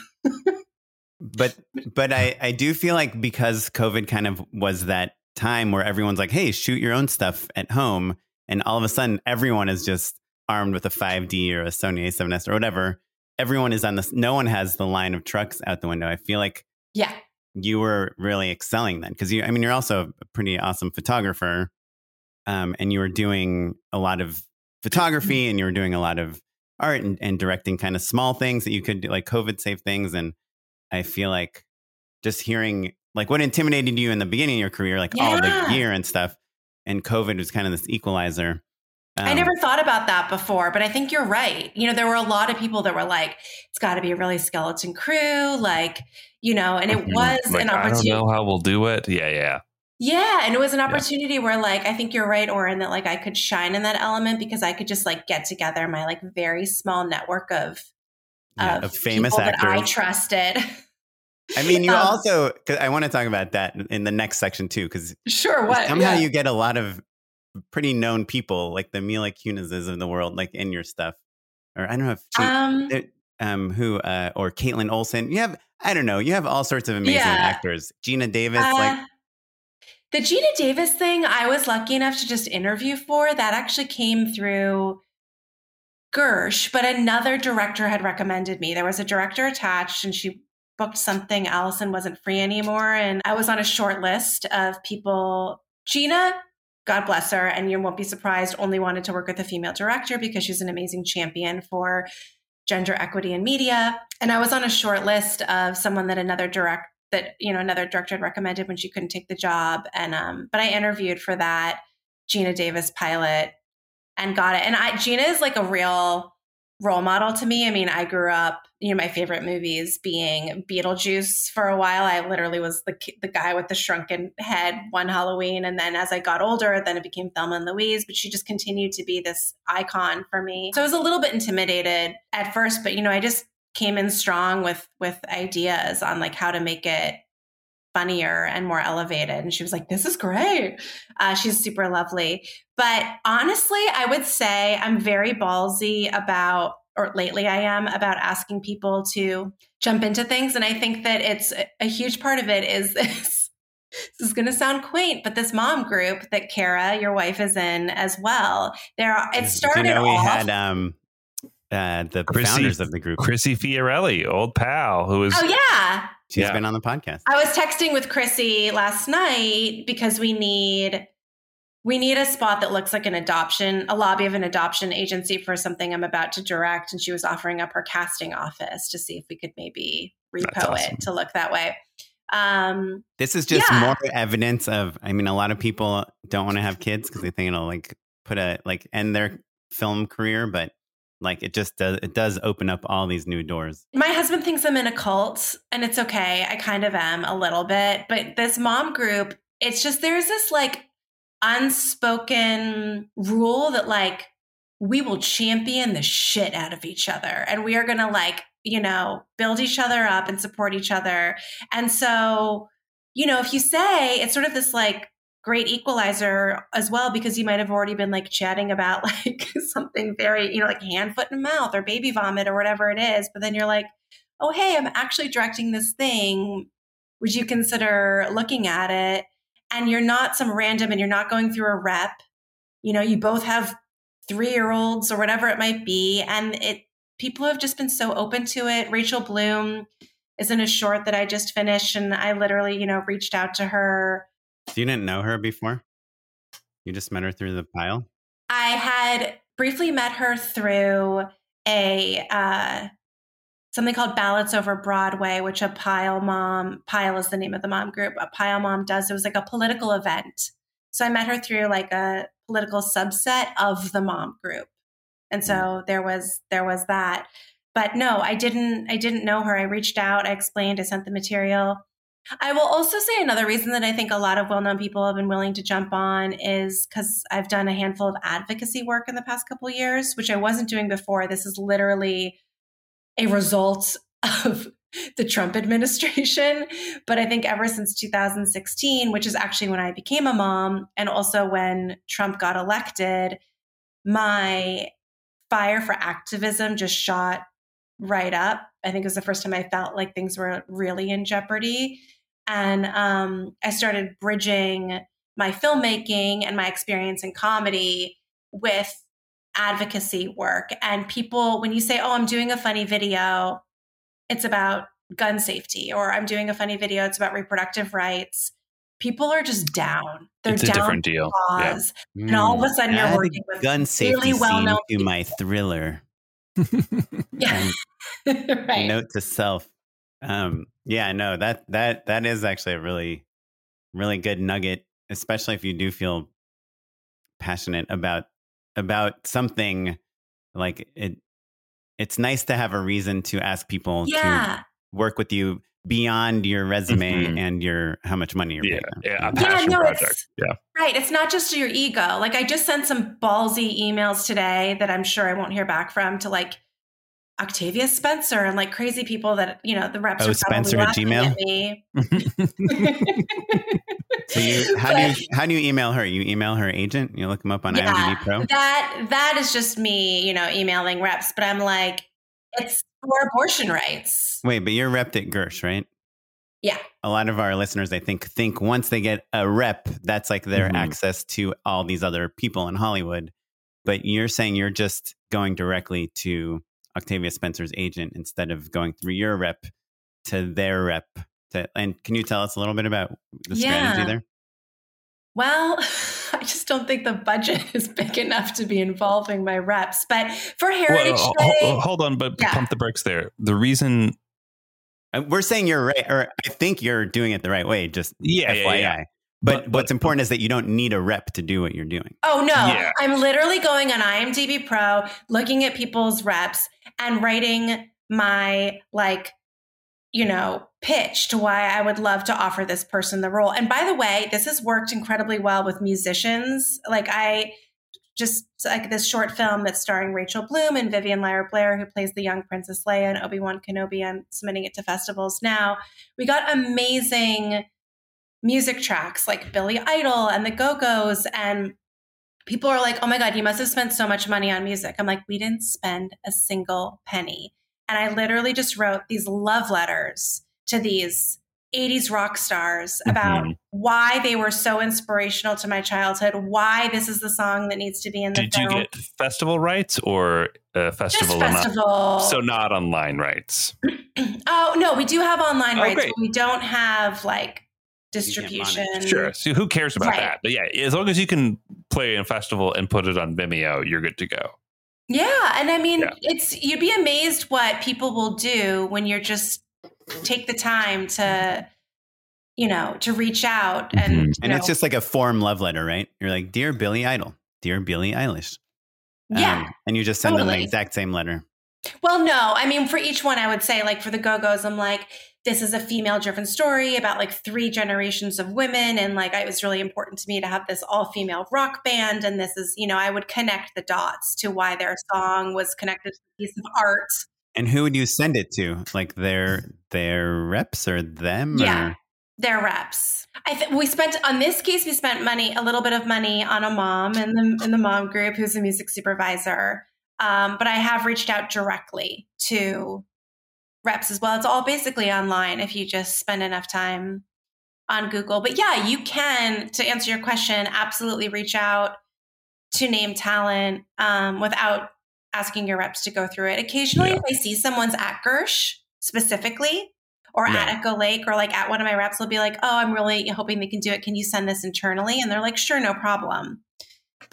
Speaker 5: But but I, I do feel like because COVID kind of was that time where everyone's like, hey, shoot your own stuff at home. And all of a sudden, everyone is just armed with a five D or a Sony A seven S or whatever. Everyone is on this. No one has the line of trucks out the window. I feel like
Speaker 10: yeah,
Speaker 5: you were really excelling then because you, I mean, you're also a pretty awesome photographer. Um, and you were doing a lot of photography and you were doing a lot of art and, and directing kind of small things that you could do, like COVID safe things. And I feel like just hearing like what intimidated you in the beginning of your career, like
Speaker 10: yeah.
Speaker 5: all the gear and stuff. And COVID was kind of this equalizer. Um,
Speaker 10: I never thought about that before, but I think you're right. You know, there were a lot of people that were like, it's got to be a really skeleton crew, like, you know, and it was
Speaker 4: like,
Speaker 10: an opportunity.
Speaker 4: I don't know how we'll do it. Yeah, yeah.
Speaker 10: Yeah. And it was an opportunity yeah. where like, I think you're right, Oren, that like I could shine in that element because I could just like get together my like very small network of,
Speaker 5: yeah,
Speaker 10: of,
Speaker 5: of famous
Speaker 10: people
Speaker 5: actors
Speaker 10: that I trusted.
Speaker 5: I mean, you
Speaker 10: um,
Speaker 5: also, cause I want to talk about that in the next section too, because
Speaker 10: sure, what
Speaker 5: somehow
Speaker 10: yeah.
Speaker 5: you get a lot of pretty known people like the Mila Kunises of the world, like in your stuff, or I don't know if she,
Speaker 10: um,
Speaker 5: um, who, uh, or Caitlin Olsen. You have, I don't know, you have all sorts of amazing
Speaker 10: yeah.
Speaker 5: actors. Gina Davis,
Speaker 10: uh,
Speaker 5: like
Speaker 10: the Gina Davis thing. I was lucky enough to just interview for that. Actually, came through Gersh, but another director had recommended me. There was a director attached, and she booked something else and wasn't free anymore. And I was on a short list of people. Gina, God bless her, and you won't be surprised, only wanted to work with a female director because she's an amazing champion for gender equity in media. And I was on a short list of someone that another direct that, you know, another director had recommended when she couldn't take the job. And um, but I interviewed for that Gina Davis pilot and got it. And I Gina is like a real role model to me. I mean, I grew up, you know, my favorite movies being Beetlejuice for a while. I literally was the the guy with the shrunken head one Halloween. And then as I got older, then it became Thelma and Louise, but she just continued to be this icon for me. So I was a little bit intimidated at first, but, you know, I just came in strong with, with ideas on like how to make it funnier and more elevated. And she was like, this is great. Uh, she's super lovely. But honestly, I would say I'm very ballsy about, or lately I am, about asking people to jump into things. And I think that it's a huge part of it is this, this is going to sound quaint, but this mom group that Kara, your wife, is in as well. There, are, it started.
Speaker 5: You know, we
Speaker 10: off,
Speaker 5: had um, uh, the
Speaker 4: Chrissy,
Speaker 5: founders of the group,
Speaker 4: Chrissy Fiorelli, old pal, who is.
Speaker 10: Oh yeah.
Speaker 5: She's
Speaker 4: yeah.
Speaker 5: been on the podcast.
Speaker 10: I was texting with Chrissy last night because we need we need a spot that looks like an adoption, a lobby of an adoption agency for something I'm about to direct. And she was offering up her casting office to see if we could maybe repo
Speaker 4: awesome.
Speaker 10: it to look that way. Um,
Speaker 5: this is just
Speaker 10: yeah.
Speaker 5: more evidence of, I mean, a lot of people don't want to have kids because they think it'll like put a, like end their film career, but like it just does, it does open up all these new doors.
Speaker 10: My husband thinks I'm in a cult, and it's okay. I kind of am a little bit, but this mom group, it's just, there's this like unspoken rule that like, we will champion the shit out of each other, and we are going to like, you know, build each other up and support each other. And so, you know, if you say, it's sort of this like great equalizer as well, because you might have already been like chatting about like something very, you know, like hand, foot, and mouth or baby vomit or whatever it is. But then you're like, oh, hey, I'm actually directing this thing. Would you consider looking at it? And you're not some random, and you're not going through a rep. You know, you both have three-year-olds or whatever it might be. And it, people have just been so open to it. Rachel Bloom is in a short that I just finished, and I literally, you know, reached out to her.
Speaker 5: You didn't know her before? You just met her through the pile?
Speaker 10: I had briefly met her through a uh, something called Ballots Over Broadway, which a Pile Mom, Pile is the name of the mom group, a Pile Mom does. It was like a political event. So I met her through like a political subset of the mom group. And so there was there was that. But no, I didn't I didn't know her. I reached out, I explained, I sent the material. I will also say another reason that I think a lot of well-known people have been willing to jump on is because I've done a handful of advocacy work in the past couple of years, which I wasn't doing before. This is literally a result of the Trump administration. But I think ever since two thousand sixteen, which is actually when I became a mom, and also when Trump got elected, my fire for activism just shot right up. I think it was the first time I felt like things were really in jeopardy. And um, I started bridging my filmmaking and my experience in comedy with advocacy work. And people, when you say, oh, I'm doing a funny video, it's about gun safety, or I'm doing a funny video, it's about reproductive rights, people are just down. They're
Speaker 4: it's a
Speaker 10: down
Speaker 4: different deal. Yeah.
Speaker 10: And all of a sudden
Speaker 5: Add
Speaker 10: you're working with
Speaker 5: gun safety
Speaker 10: really well-known
Speaker 5: scene to my thriller.
Speaker 10: Yeah. Right.
Speaker 5: Note to self. Um, yeah, no, that that that is actually a really, really good nugget, especially if you do feel passionate about about something. Like it, it's nice to have a reason to ask people
Speaker 10: yeah.
Speaker 5: to work with you beyond your resume
Speaker 4: Mhm.
Speaker 5: and your how much money you're
Speaker 4: Yeah,
Speaker 5: paying.
Speaker 4: yeah, a passion
Speaker 10: no,
Speaker 4: project.
Speaker 10: it's-
Speaker 4: Yeah.
Speaker 10: Right. It's not just your ego. Like I just sent some ballsy emails today that I'm sure I won't hear back from to like Octavia Spencer and like crazy people that, you know, the reps
Speaker 5: Oh,
Speaker 10: are probably
Speaker 5: Spencer at
Speaker 10: laughing
Speaker 5: Gmail?
Speaker 10: at me.
Speaker 5: So you how do you how do you email her? You email her agent? You look him up on
Speaker 10: Yeah,
Speaker 5: IMDb Pro?
Speaker 10: that that is just me, you know, emailing reps. But I'm like, it's for abortion rights.
Speaker 5: Wait, but you're repped at Gersh, right?
Speaker 10: Yeah.
Speaker 5: A lot of our listeners, I think, think once they get a rep, that's like their
Speaker 4: Mhm.
Speaker 5: access to all these other people in Hollywood. But you're saying you're just going directly to Octavia Spencer's agent instead of going through your rep to their rep. To, and can you tell us a little bit about the strategy
Speaker 10: Yeah.
Speaker 5: there?
Speaker 10: Well, I just don't think the budget is big enough to be involving my reps. But for Heritage
Speaker 4: Well,
Speaker 10: Day,
Speaker 4: hold, hold on, but
Speaker 10: Yeah.
Speaker 4: pump the brakes there. The reason,
Speaker 5: Uh, We're saying you're right, or I think you're doing it the right way, just
Speaker 4: yeah, yeah,
Speaker 5: F Y I.
Speaker 4: yeah.
Speaker 5: But,
Speaker 4: But-
Speaker 5: what's
Speaker 4: but-
Speaker 5: important is that you don't need a rep to do what you're doing.
Speaker 10: oh no,
Speaker 4: Yeah.
Speaker 10: I'm literally going on IMDb Pro, looking at people's reps and writing my like, you know, pitch to why I would love to offer this person the role. And by the way, this has worked incredibly well with musicians. Like I just like this short film that's starring Rachel Bloom and Vivian Lyra Blair, who plays the young Princess Leia and Obi-Wan Kenobi. I'm submitting it to festivals now. We got amazing music tracks like Billy Idol and the Go-Go's, and people are like, oh my God, you must have spent so much money on music. I'm like, we didn't spend a single penny. And I literally just wrote these love letters to these eighties rock stars about
Speaker 4: Mhm.
Speaker 10: why they were so inspirational to my childhood, why this is the song that needs to be in the
Speaker 4: did
Speaker 10: film.
Speaker 4: you get festival rights or uh, festival?
Speaker 10: Just
Speaker 4: amount-
Speaker 10: festival.
Speaker 4: So not online rights.
Speaker 10: Oh, no, we do have online
Speaker 4: Oh,
Speaker 10: rights,
Speaker 4: great.
Speaker 10: but we don't have like
Speaker 5: can't
Speaker 10: distribution.
Speaker 5: monitor.
Speaker 4: Sure. So who cares about
Speaker 10: Right.
Speaker 4: that? But yeah, as long as you can play in a festival and put it on Vimeo, you're good to go.
Speaker 10: Yeah. And I mean,
Speaker 4: Yeah.
Speaker 10: it's, you'd be amazed what people will do when you're just take the time to, you know, to reach out. And,
Speaker 4: Mhm.
Speaker 10: you
Speaker 5: And
Speaker 10: know,
Speaker 5: it's just like a form love letter, right? You're like, Dear Billy Idol, Dear Billie Eilish. Um,
Speaker 10: yeah.
Speaker 5: and you just send them
Speaker 10: Totally.
Speaker 5: the exact same letter.
Speaker 10: Well, no, I mean, for each one, I would say, like, for the Go-Go's, I'm like, this is a female-driven story about like three generations of women, and like, it was really important to me to have this all-female rock band, and this is, you know, I would connect the dots to why their song was connected to a piece of art.
Speaker 5: And who would you send it to? Like their their reps or them?
Speaker 10: Yeah.
Speaker 5: Or?
Speaker 10: Their reps. I th- we spent on this case. We spent money, a little bit of money, on a mom in the in the mom group who's a music supervisor. Um, but I have reached out directly to reps as well. It's all basically online if you just spend enough time on Google. But yeah, you can, to answer your question, absolutely reach out to name talent um, without asking your reps to go through it. Occasionally,
Speaker 4: Yeah.
Speaker 10: if I see someone's at Gersh specifically, or
Speaker 5: Right.
Speaker 10: at Echo Lake, or like at one of my reps, will be like, oh, I'm really hoping they can do it. Can you send this internally? And they're like, sure, no problem.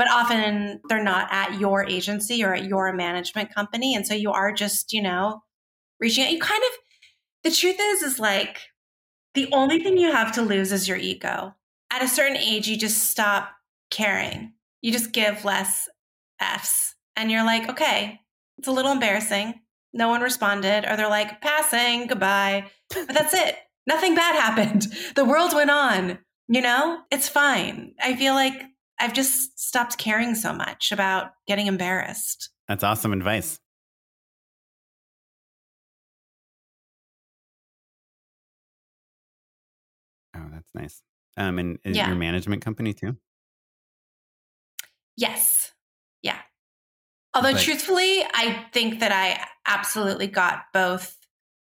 Speaker 10: but often they're not at your agency or at your management company. And so you are just, you know, reaching out. You kind of, the truth is, is like the only thing you have to lose is your ego. At a certain age, you just stop caring. You just give less Fs. And you're like, okay, it's a little embarrassing. No one responded. Or they're like, passing, goodbye. But that's it. Nothing bad happened. The world went on. You know, it's fine. I feel like I've just stopped caring so much about getting embarrassed.
Speaker 5: That's awesome advice. Oh, that's nice. Um, and is
Speaker 10: Yeah.
Speaker 5: your management company too?
Speaker 10: Yes. Yeah. Although
Speaker 5: But-
Speaker 10: truthfully, I think that I absolutely got both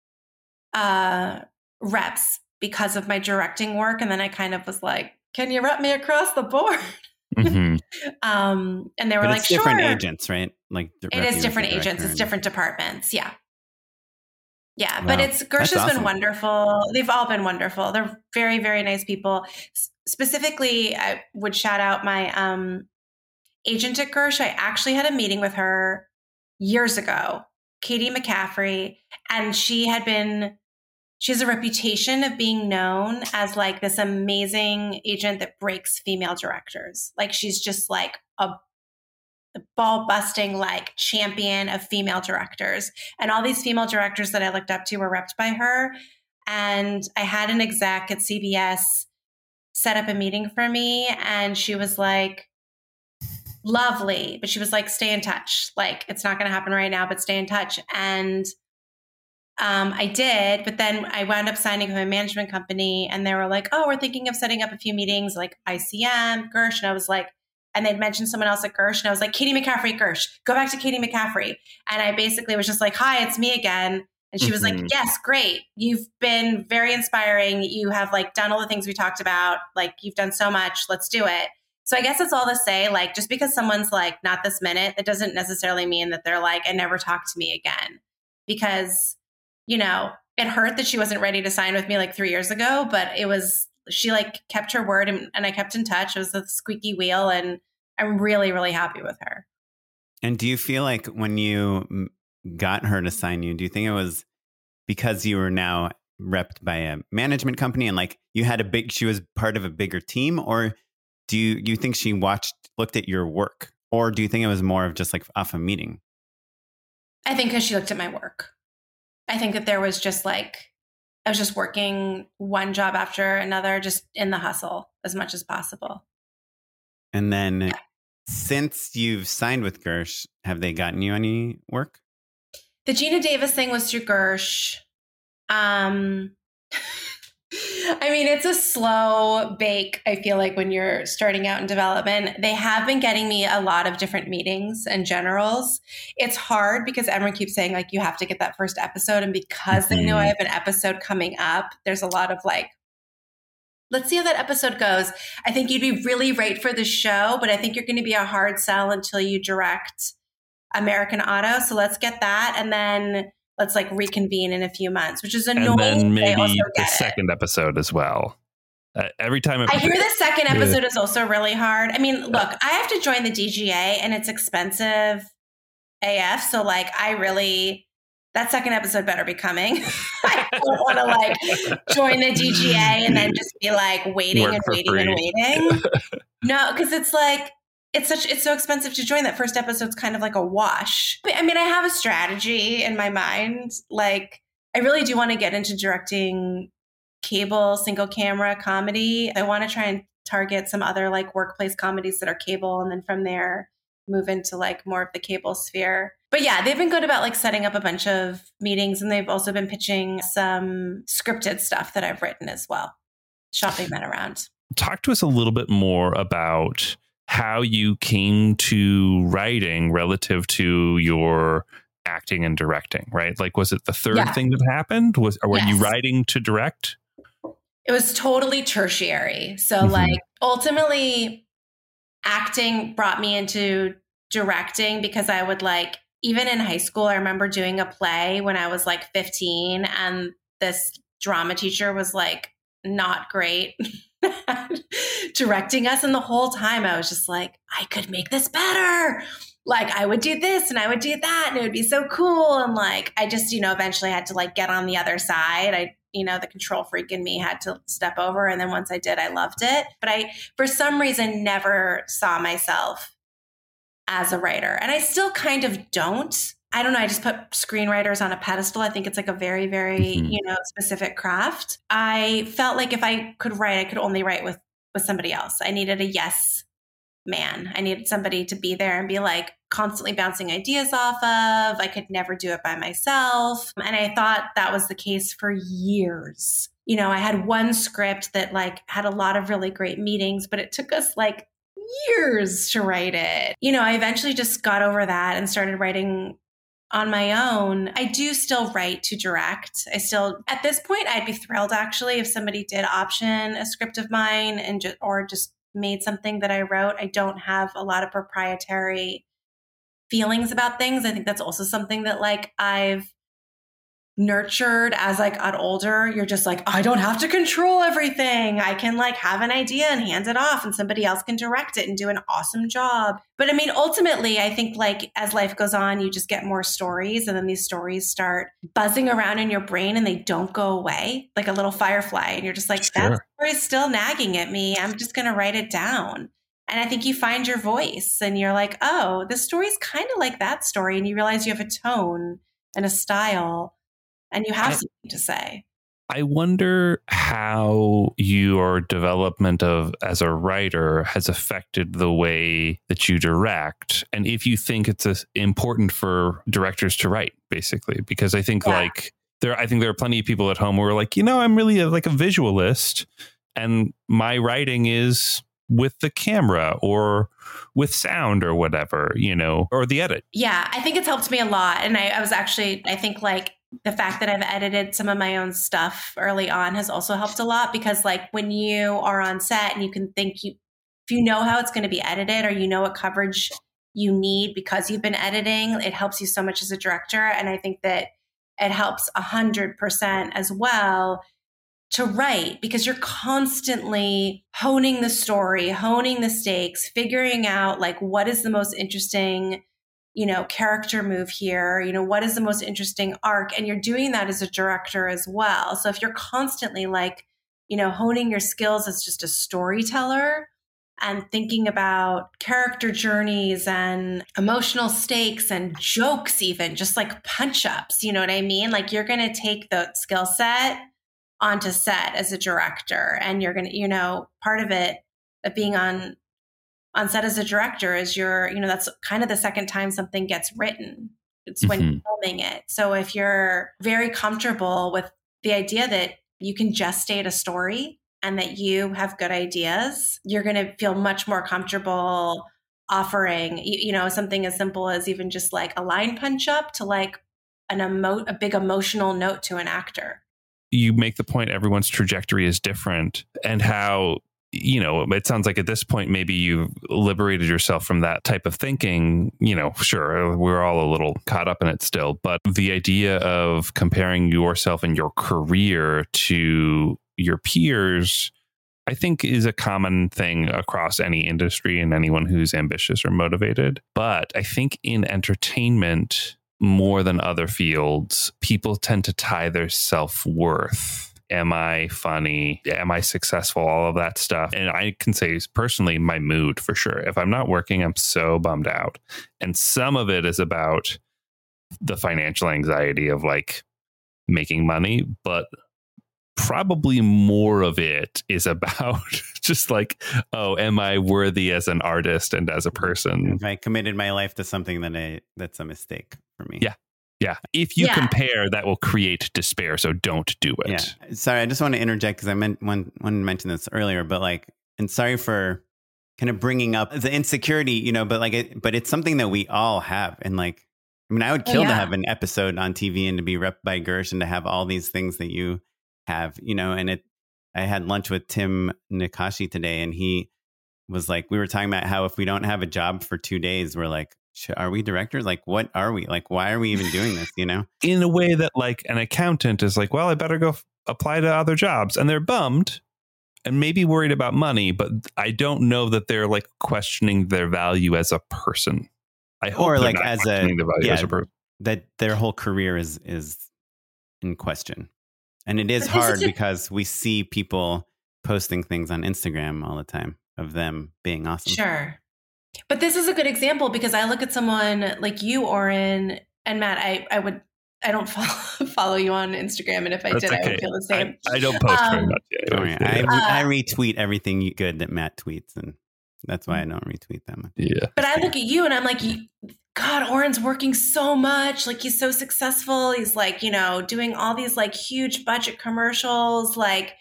Speaker 10: uh, reps because of my directing work. And then I kind of was like, can you rep me across the board?
Speaker 4: Mm-hmm.
Speaker 10: um, and they were
Speaker 5: But
Speaker 10: like,
Speaker 5: it's different
Speaker 10: sure.
Speaker 5: agents, right? Like the
Speaker 10: It
Speaker 5: rep
Speaker 10: is
Speaker 5: you
Speaker 10: different
Speaker 5: as the
Speaker 10: agents.
Speaker 5: director
Speaker 10: It's
Speaker 5: and-
Speaker 10: different departments. Yeah. Yeah. But
Speaker 5: Wow.
Speaker 10: it's, Gersh
Speaker 5: That's
Speaker 10: has
Speaker 5: awesome.
Speaker 10: been wonderful. They've all been wonderful. They're very, very nice people. S- specifically, I would shout out my um, agent at Gersh. I actually had a meeting with her years ago, Katie McCaffrey, and she had been, she has a reputation of being known as like this amazing agent that breaks female directors. Like she's just like a ball busting like champion of female directors. And all these female directors that I looked up to were repped by her. And I had an exec at C B S set up a meeting for me. And she was like, lovely. But she was like, stay in touch. Like, it's not going to happen right now, but stay in touch. And um, I did. But then I wound up signing with a management company. And they were like, oh, we're thinking of setting up a few meetings like I C M, Gersh. And I was like, and they'd mentioned someone else at Gersh. And I was like, Katie McCaffrey at Gersh. Go back to Katie McCaffrey. And I basically was just like, hi, it's me again. And she was
Speaker 4: Mhm.
Speaker 10: like, yes, great. You've been very inspiring. You have like done all the things we talked about. Like you've done so much. Let's do it. So I guess it's all to say, like, just because someone's like, not this minute, that doesn't necessarily mean that they're like, and never talk to me again. Because, you know, it hurt that she wasn't ready to sign with me like three years ago, but it was, she like kept her word and, and I kept in touch. It was a squeaky wheel and I'm really, really happy with her.
Speaker 5: And do you feel like when you mm, got her to sign you, do you think it was because you were now repped by a management company and like you had a big, she was part of a bigger team? Or do you, you think she watched, looked at your work? Or do you think it was more of just like off a meeting?
Speaker 10: I think because she looked at my work. I think that there was just like, I was just working one job after another, just in the hustle as much as possible.
Speaker 5: And then
Speaker 10: Yeah.
Speaker 5: since you've signed with Gersh, have they gotten you any work?
Speaker 10: The Gina Davis thing was through Gersh. Um, I mean, it's a slow bake, I feel like, when you're starting out in development. They have been getting me a lot of different meetings and generals. It's hard because everyone keeps saying, like, you have to get that first episode. And because they know I have an episode coming up, there's a lot of like, let's see how that episode goes. I think you'd be really right for the show, but I think you're going to be a hard sell until you direct American Auto. So let's get that. And then let's like reconvene in a few months, which is annoying.
Speaker 4: And then
Speaker 10: but I
Speaker 4: maybe
Speaker 10: also
Speaker 4: the
Speaker 10: get it.
Speaker 4: second episode as well. Uh, every time it,
Speaker 10: I hear the second
Speaker 4: Yeah.
Speaker 10: episode is also really hard. I mean, look, I have to join the D G A and it's expensive A F. So like, I really, that second episode better be coming. I don't want to like join the D G A and then just be like waiting
Speaker 4: Work
Speaker 10: and
Speaker 4: for
Speaker 10: waiting
Speaker 4: free.
Speaker 10: and waiting. No, because it's like, it's such, it's so expensive to join. That first episode's kind of like a wash. But I mean, I have a strategy in my mind. Like, I really do want to get into directing cable, single camera comedy. I want to try and target some other like workplace comedies that are cable. And then from there, move into like more of the cable sphere. But yeah, they've been good about like setting up a bunch of meetings. And they've also been pitching some scripted stuff that I've written as well. Shopping that around.
Speaker 4: Talk to us a little bit more about how you came to writing relative to your acting and directing, right? Like, was it the third
Speaker 10: Yeah.
Speaker 4: thing that happened? Was or were you
Speaker 10: Yes.
Speaker 4: writing to direct?
Speaker 10: It was totally tertiary. So
Speaker 4: Mhm.
Speaker 10: like ultimately acting brought me into directing because I would like, even in high school, I remember doing a play when I was like fifteen and this drama teacher was like not great directing us. And the whole time I was just like, I could make this better. Like I would do this and I would do that and it would be so cool. And like, I just, you know, eventually had to like get on the other side. I, you know, the control freak in me had to step over. And then once I did, I loved it. But I, for some reason, never saw myself as a writer. And I still kind of don't. I don't know. I just put screenwriters on a pedestal. I think it's like a very, very, mm-hmm. you know, specific craft. I felt like if I could write, I could only write with, with somebody else. I needed a yes man. I needed somebody to be there and be like constantly bouncing ideas off of. I could never do it by myself. And I thought that was the case for years. You know, I had one script that like had a lot of really great meetings, but it took us like years to write it. You know, I eventually just got over that and started writing on my own. I do still write to direct. I still, at this point, I'd be thrilled actually if somebody did option a script of mine and just, or just made something that I wrote. I don't have a lot of proprietary feelings about things. I think that's also something that like I've nurtured as I got older. You're just like, I don't have to control everything. I can like have an idea and hand it off and somebody else can direct it and do an awesome job. But I mean, ultimately, I think like as life goes on, you just get more stories and then these stories start buzzing around in your brain and they don't go away like a little firefly. And you're just like, sure. That story's still nagging at me. I'm just going to write it down. And I think you find your voice and you're like, oh, this story's kind of like that story. And you realize you have a tone and a style. And you have I, something to say.
Speaker 4: I wonder how your development of as a writer has affected the way that you direct. And if you think it's a, important for directors to write, basically, because I think yeah. like there, I think there are plenty of people at home who are like, you know, I'm really a, like a visualist and my writing is with the camera or with sound or whatever, you know, or the edit.
Speaker 10: Yeah, I think it's helped me a lot. And I, I was actually, I think like, the fact that I've edited some of my own stuff early on has also helped a lot because like when you are on set and you can think you, if you know how it's going to be edited or you know what coverage you need because you've been editing, it helps you so much as a director. And I think that it helps a hundred percent as well to write because you're constantly honing the story, honing the stakes, figuring out like what is the most interesting you know, character move here, you know, what is the most interesting arc? And you're doing that as a director as well. So if you're constantly like, you know, honing your skills as just a storyteller and thinking about character journeys and emotional stakes and jokes, even just like punch ups, you know what I mean? Like you're going to take the skill set onto set as a director and you're going to, you know, part of it of being on on set as a director is you're, you know, that's kind of the second time something gets written. It's when mm-hmm. you're filming it. So if you're very comfortable with the idea that you can gestate a story and that you have good ideas, you're going to feel much more comfortable offering, you, you know, something as simple as even just like a line punch up to like an emo- a big emotional note to an actor.
Speaker 4: You make the point everyone's trajectory is different and how you know, it sounds like at this point, maybe you've liberated yourself from that type of thinking. You know, sure, we're all a little caught up in it still. But the idea of comparing yourself and your career to your peers, I think is a common thing across any industry and anyone who's ambitious or motivated. But I think in entertainment, more than other fields, people tend to tie their self-worth. Am I funny? Am I successful? All of that stuff. And I can say personally, my mood for sure. If I'm not working, I'm so bummed out. And some of it is about the financial anxiety of like making money, but probably more of it is about just like, oh, am I worthy as an artist and as a person?
Speaker 5: If I committed my life to something that I, that's a mistake for me.
Speaker 4: Yeah. Yeah. If you
Speaker 10: yeah.
Speaker 4: compare, that will create despair. So don't do it.
Speaker 5: Yeah. Sorry, I just want to interject because I meant one one mentioned this earlier, but like, and sorry for kind of bringing up the insecurity, you know, but like, it, but it's something that we all have. And like, I mean, I would kill oh, yeah. to have an episode on T V and to be rep by Gersh and to have all these things that you have, you know, and it, I had lunch with Tim Nakashi today and he was like, we were talking about how if we don't have a job for two days, we're like, are we directors? Like, what are we? Like, why are we even doing this? You know,
Speaker 4: in a way that like an accountant is like, well, I better go f- apply to other jobs and they're bummed and maybe worried about money, but I don't know that they're like questioning their value as a person. I hope
Speaker 5: or
Speaker 4: they're
Speaker 5: like
Speaker 4: not
Speaker 5: as a,
Speaker 4: questioning the value
Speaker 5: yeah,
Speaker 4: as a person.
Speaker 5: That their whole career is is in question. And it is
Speaker 10: But this
Speaker 5: hard
Speaker 10: is a-
Speaker 5: because we see people posting things on Instagram all the time of them being awesome.
Speaker 10: Sure. But this is a good example because I look at someone like you, Oren, and Matt, I, I would, I don't follow, follow you on Instagram. And if I
Speaker 4: That's
Speaker 10: did,
Speaker 4: okay.
Speaker 10: I would feel the same.
Speaker 4: I, I don't post very
Speaker 10: Um,
Speaker 4: much. Yeah,
Speaker 5: Don't worry.
Speaker 4: yeah.
Speaker 5: I, I
Speaker 10: Uh,
Speaker 5: retweet everything you- good that Matt tweets, and that's why I don't retweet that much.
Speaker 4: Yeah.
Speaker 10: But I look at you and I'm like, God, Oren's working so much. Like he's so successful. He's like, you know, doing all these like huge budget commercials. Like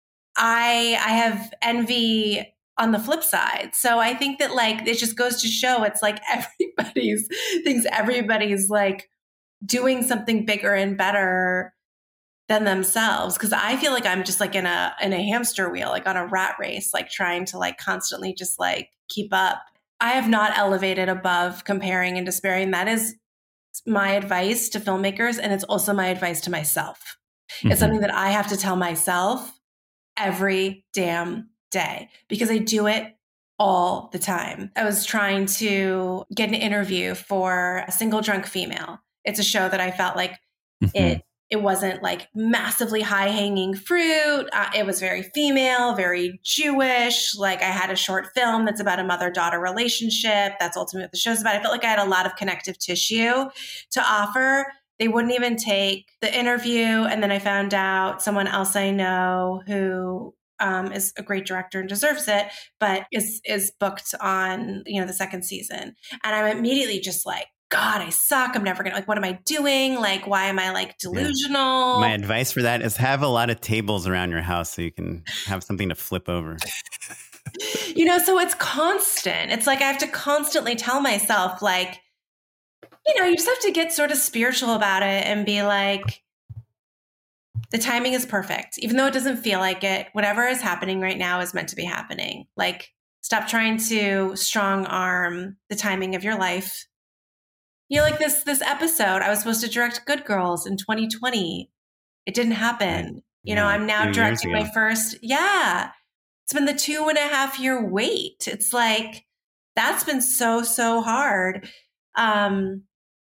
Speaker 10: I, I have envy on the flip side. So I think that like, it just goes to show it's like everybody's thinks everybody's like doing something bigger and better than themselves. Cause I feel like I'm just like in a, in a hamster wheel, like on a rat race, like trying to like constantly just like keep up. I have not elevated above comparing and despairing. That is my advice to filmmakers. And it's also my advice to myself.
Speaker 4: Mm-hmm.
Speaker 10: It's something that I have to tell myself every damn day because I do it all the time. I was trying to get an interview for A Single Drunk Female. It's a show that I felt like
Speaker 4: Mm-hmm.
Speaker 10: it it wasn't like massively high hanging fruit. Uh, it was very female, very Jewish. Like I had a short film that's about a mother-daughter relationship. That's ultimately what the show's about. I felt like I had a lot of connective tissue to offer. They wouldn't even take the interview. And then I found out someone else I know who um, is a great director and deserves it, but is is booked on, you know, the second season. And I'm immediately just like, God, I suck. I'm never going to, like, what am I doing? Like, why am I like delusional?
Speaker 5: My advice for that is have a lot of tables around your house so you can have something to flip over.
Speaker 10: You know, so it's constant. It's like I have to constantly tell myself, like, you know, you just have to get sort of spiritual about it and be like, the timing is perfect. Even though it doesn't feel like it, whatever is happening right now is meant to be happening. Like, stop trying to strong arm the timing of your life. You know, like this this episode, I was supposed to direct Good Girls in twenty twenty. It didn't happen. You know,
Speaker 5: Yeah,
Speaker 10: I'm now
Speaker 5: two years
Speaker 10: directing my
Speaker 5: ago.
Speaker 10: first, yeah. It's been the two and a half year wait. It's like, that's been so, so hard. Um,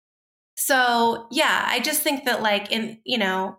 Speaker 10: so yeah, I just think that like in, you know,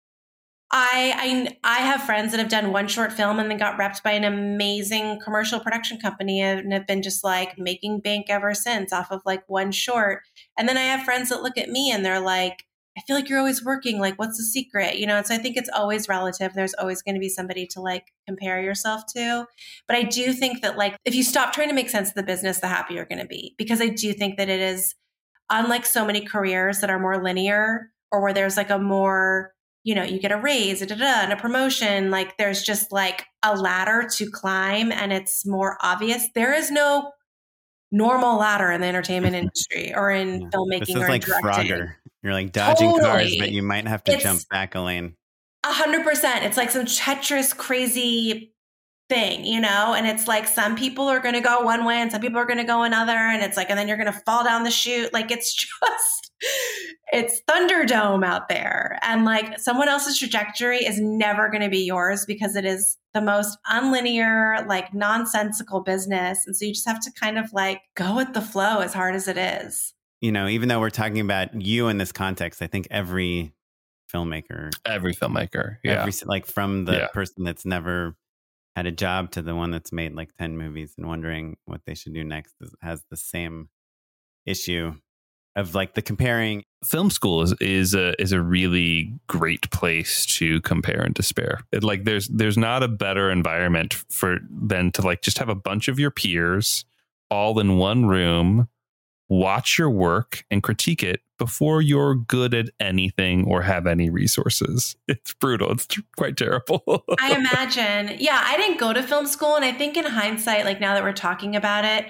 Speaker 10: I, I I have friends that have done one short film and then got repped by an amazing commercial production company and have been just like making bank ever since off of like one short. And then I have friends that look at me and they're like, I feel like you're always working. Like, what's the secret? You know, and so I think it's always relative. There's always going to be somebody to like compare yourself to. But I do think that like, if you stop trying to make sense of the business, the happier you're going to be. Because I do think that it is, unlike so many careers that are more linear or where there's like a more, you know, you get a raise, da, da, da, and a promotion, like there's just like a ladder to climb and it's more obvious. There is no normal ladder in the entertainment industry or in
Speaker 5: Yeah.
Speaker 10: filmmaking
Speaker 5: This is
Speaker 10: or in
Speaker 5: like
Speaker 10: directing.
Speaker 5: Frogger. You're like dodging cars,
Speaker 10: Totally.
Speaker 5: but you might have to
Speaker 10: It's-
Speaker 5: jump back a lane.
Speaker 10: A hundred percent. It's like some Tetris crazy thing, you know? And it's like some people are going to go one way and some people are going to go another. And it's like, and then you're going to fall down the chute. Like it's just, it's Thunderdome out there. And like someone else's trajectory is never going to be yours because it is the most unlinear, like nonsensical business. And so you just have to kind of like go with the flow as hard as it is.
Speaker 5: You know, even though we're talking about you in this context, I think every filmmaker,
Speaker 4: Every filmmaker. Yeah.
Speaker 5: every like from the
Speaker 4: Yeah.
Speaker 5: person that's never had a job to the one that's made like ten movies and wondering what they should do next is, has the same issue of like the comparing.
Speaker 4: Film school is is a is a really great place to compare and despair. It, like there's there's not a better environment for than to like just have a bunch of your peers all in one room, watch your work and critique it before you're good at anything or have any resources. It's brutal. It's quite terrible.
Speaker 10: I imagine. Yeah, I didn't go to film school. And I think in hindsight, like now that we're talking about it,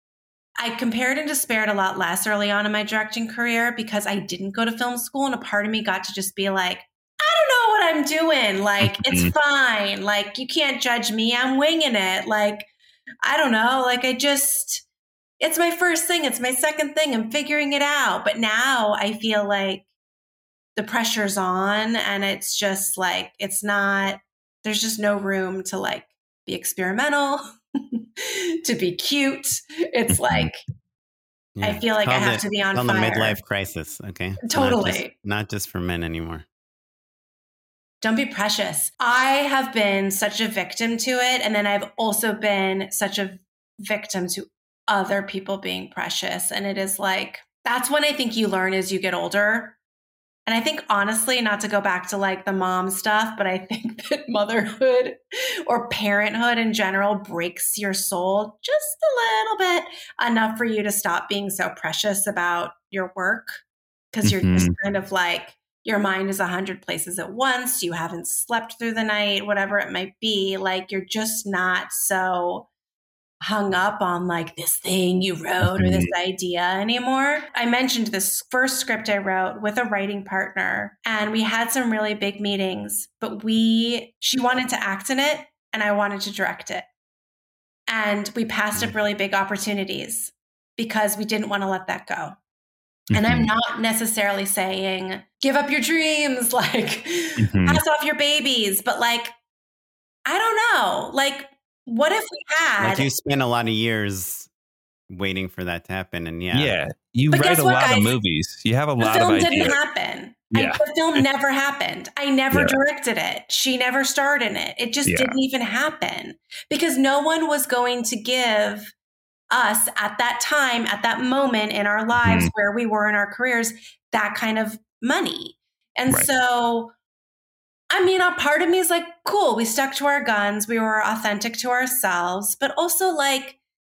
Speaker 10: I compared and despaired a lot less early on in my directing career because I didn't go to film school. And a part of me got to just be like, I don't know what I'm doing. Like, it's fine. Like, you can't judge me. I'm winging it. Like, I don't know. Like, I just, it's my first thing. It's my second thing. I'm figuring it out. But now I feel like the pressure's on and it's just like, it's not, there's just no room to like be experimental, to be cute. It's like, yeah, I feel like I have
Speaker 5: the,
Speaker 10: to be on
Speaker 5: fire.
Speaker 10: fire.
Speaker 5: The midlife crisis. Okay.
Speaker 10: Totally.
Speaker 5: Not just, not just for men anymore.
Speaker 10: Don't be precious. I have been such a victim to it. And then I've also been such a victim to other people being precious. And it is like, that's when I think you learn as you get older. And I think honestly, not to go back to like the mom stuff, but I think that motherhood or parenthood in general breaks your soul just a little bit, enough for you to stop being so precious about your work. Because you're mm-hmm. just kind of like, your mind is a hundred places at once. You haven't slept through the night, whatever it might be. Like you're just not so hung up on like this thing you wrote or this idea anymore. I mentioned this first script I wrote with a writing partner, and we had some really big meetings, but we, she wanted to act in it and I wanted to direct it. And we passed up really big opportunities because we didn't want to let that go. And I'm not necessarily saying give up your dreams, like mm-hmm. pass off your babies, but like, I don't know, like, what if we had?
Speaker 5: Like you spent a lot of years waiting for that to happen, and yeah,
Speaker 4: yeah, you
Speaker 10: but
Speaker 4: write a
Speaker 10: what,
Speaker 4: lot
Speaker 10: guys?
Speaker 4: of movies. You have a
Speaker 10: the
Speaker 4: lot
Speaker 10: film
Speaker 4: of ideas.
Speaker 10: didn't happen.
Speaker 4: Yeah.
Speaker 10: I, the film never happened. I never
Speaker 4: yeah.
Speaker 10: directed it. She never starred in it. It just
Speaker 4: yeah.
Speaker 10: didn't even happen because no one was going to give us at that time, at that moment in our lives mm. where we were in our careers, that kind of money. And right. so. I mean, a part of me is like, cool, we stuck to our guns. We were authentic to ourselves, but also like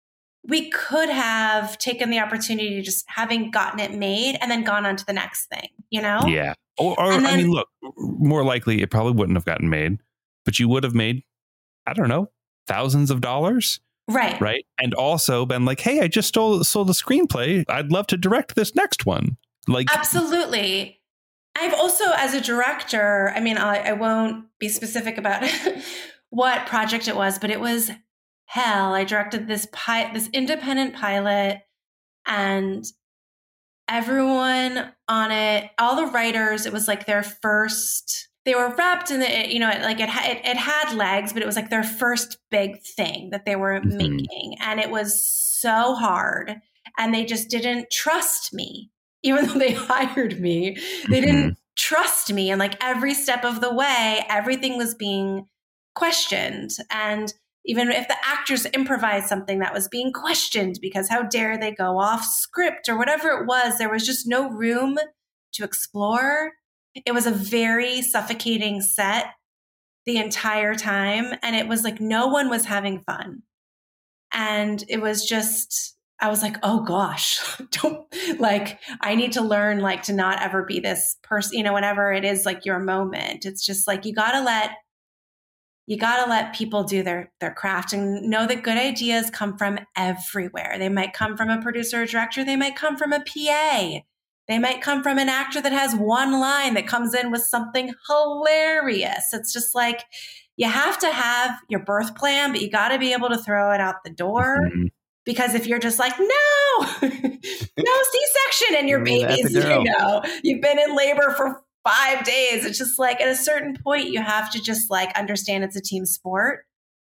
Speaker 10: we could have taken the opportunity to just having gotten it made and then gone on to the next thing, you know?
Speaker 4: Yeah. Or, or
Speaker 10: then,
Speaker 4: I mean, look, more likely it probably wouldn't have gotten made, but you would have made, I don't know, thousands of dollars.
Speaker 10: Right.
Speaker 4: Right. And also been like, hey, I just stole, sold a screenplay. I'd love to direct this next one. Like,
Speaker 10: absolutely. I've also, as a director, I mean, I, I won't be specific about what project it was, but it was hell. I directed this pi- this independent pilot, and everyone on it, all the writers, it was like their first. They were wrapped in the, you know, like it, it, it had legs, but it was like their first big thing that they were mm-hmm. making, and it was so hard, and they just didn't trust me. Even though they hired me, they didn't mm-hmm. trust me. And like every step of the way, everything was being questioned. And even if the actors improvised something, that was being questioned because how dare they go off script or whatever it was, there was just no room to explore. It was a very suffocating set the entire time. And it was like no one was having fun. And it was just... I was like, oh gosh, don't like, I need to learn like to not ever be this person, you know, whenever it is like your moment, it's just like, you gotta let, you gotta let people do their, their craft and know that good ideas come from everywhere. They might come from a producer or director. They might come from a P A. They might come from an actor that has one line that comes in with something hilarious. It's just like, you have to have your birth plan, but you gotta be able to throw it out the door. Mm-hmm. Because if you're just like, no, no C-section and your baby's, you know, you've been in labor for five days. It's just like at a certain point, you have to just like understand it's a team sport.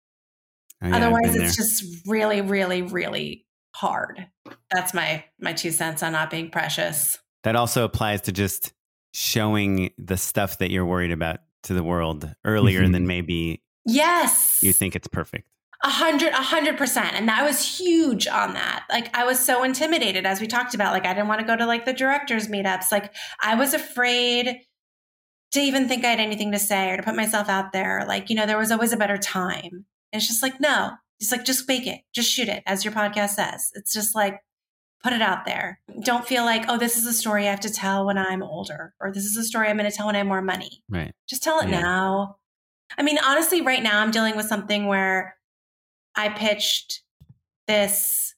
Speaker 10: Oh, yeah, otherwise, it's just really, really, really hard. That's my my two cents on not being precious.
Speaker 5: That also applies to just showing the stuff that you're worried about to the world earlier mm-hmm. than maybe
Speaker 10: yes,
Speaker 5: you think it's perfect.
Speaker 10: A hundred, a hundred percent. And that was huge on that. Like I was so intimidated, as we talked about, like I didn't want to go to like the directors meetups. Like I was afraid to even think I had anything to say or to put myself out there. Like, you know, there was always a better time. And it's just like, no, it's like, just make it, just shoot it. As your podcast says, it's just like, put it out there. Don't feel like, oh, this is a story I have to tell when I'm older, or this is a story I'm going to tell when I have more money.
Speaker 5: Right.
Speaker 10: Just tell it yeah. now. I mean, honestly, right now I'm dealing with something where I pitched this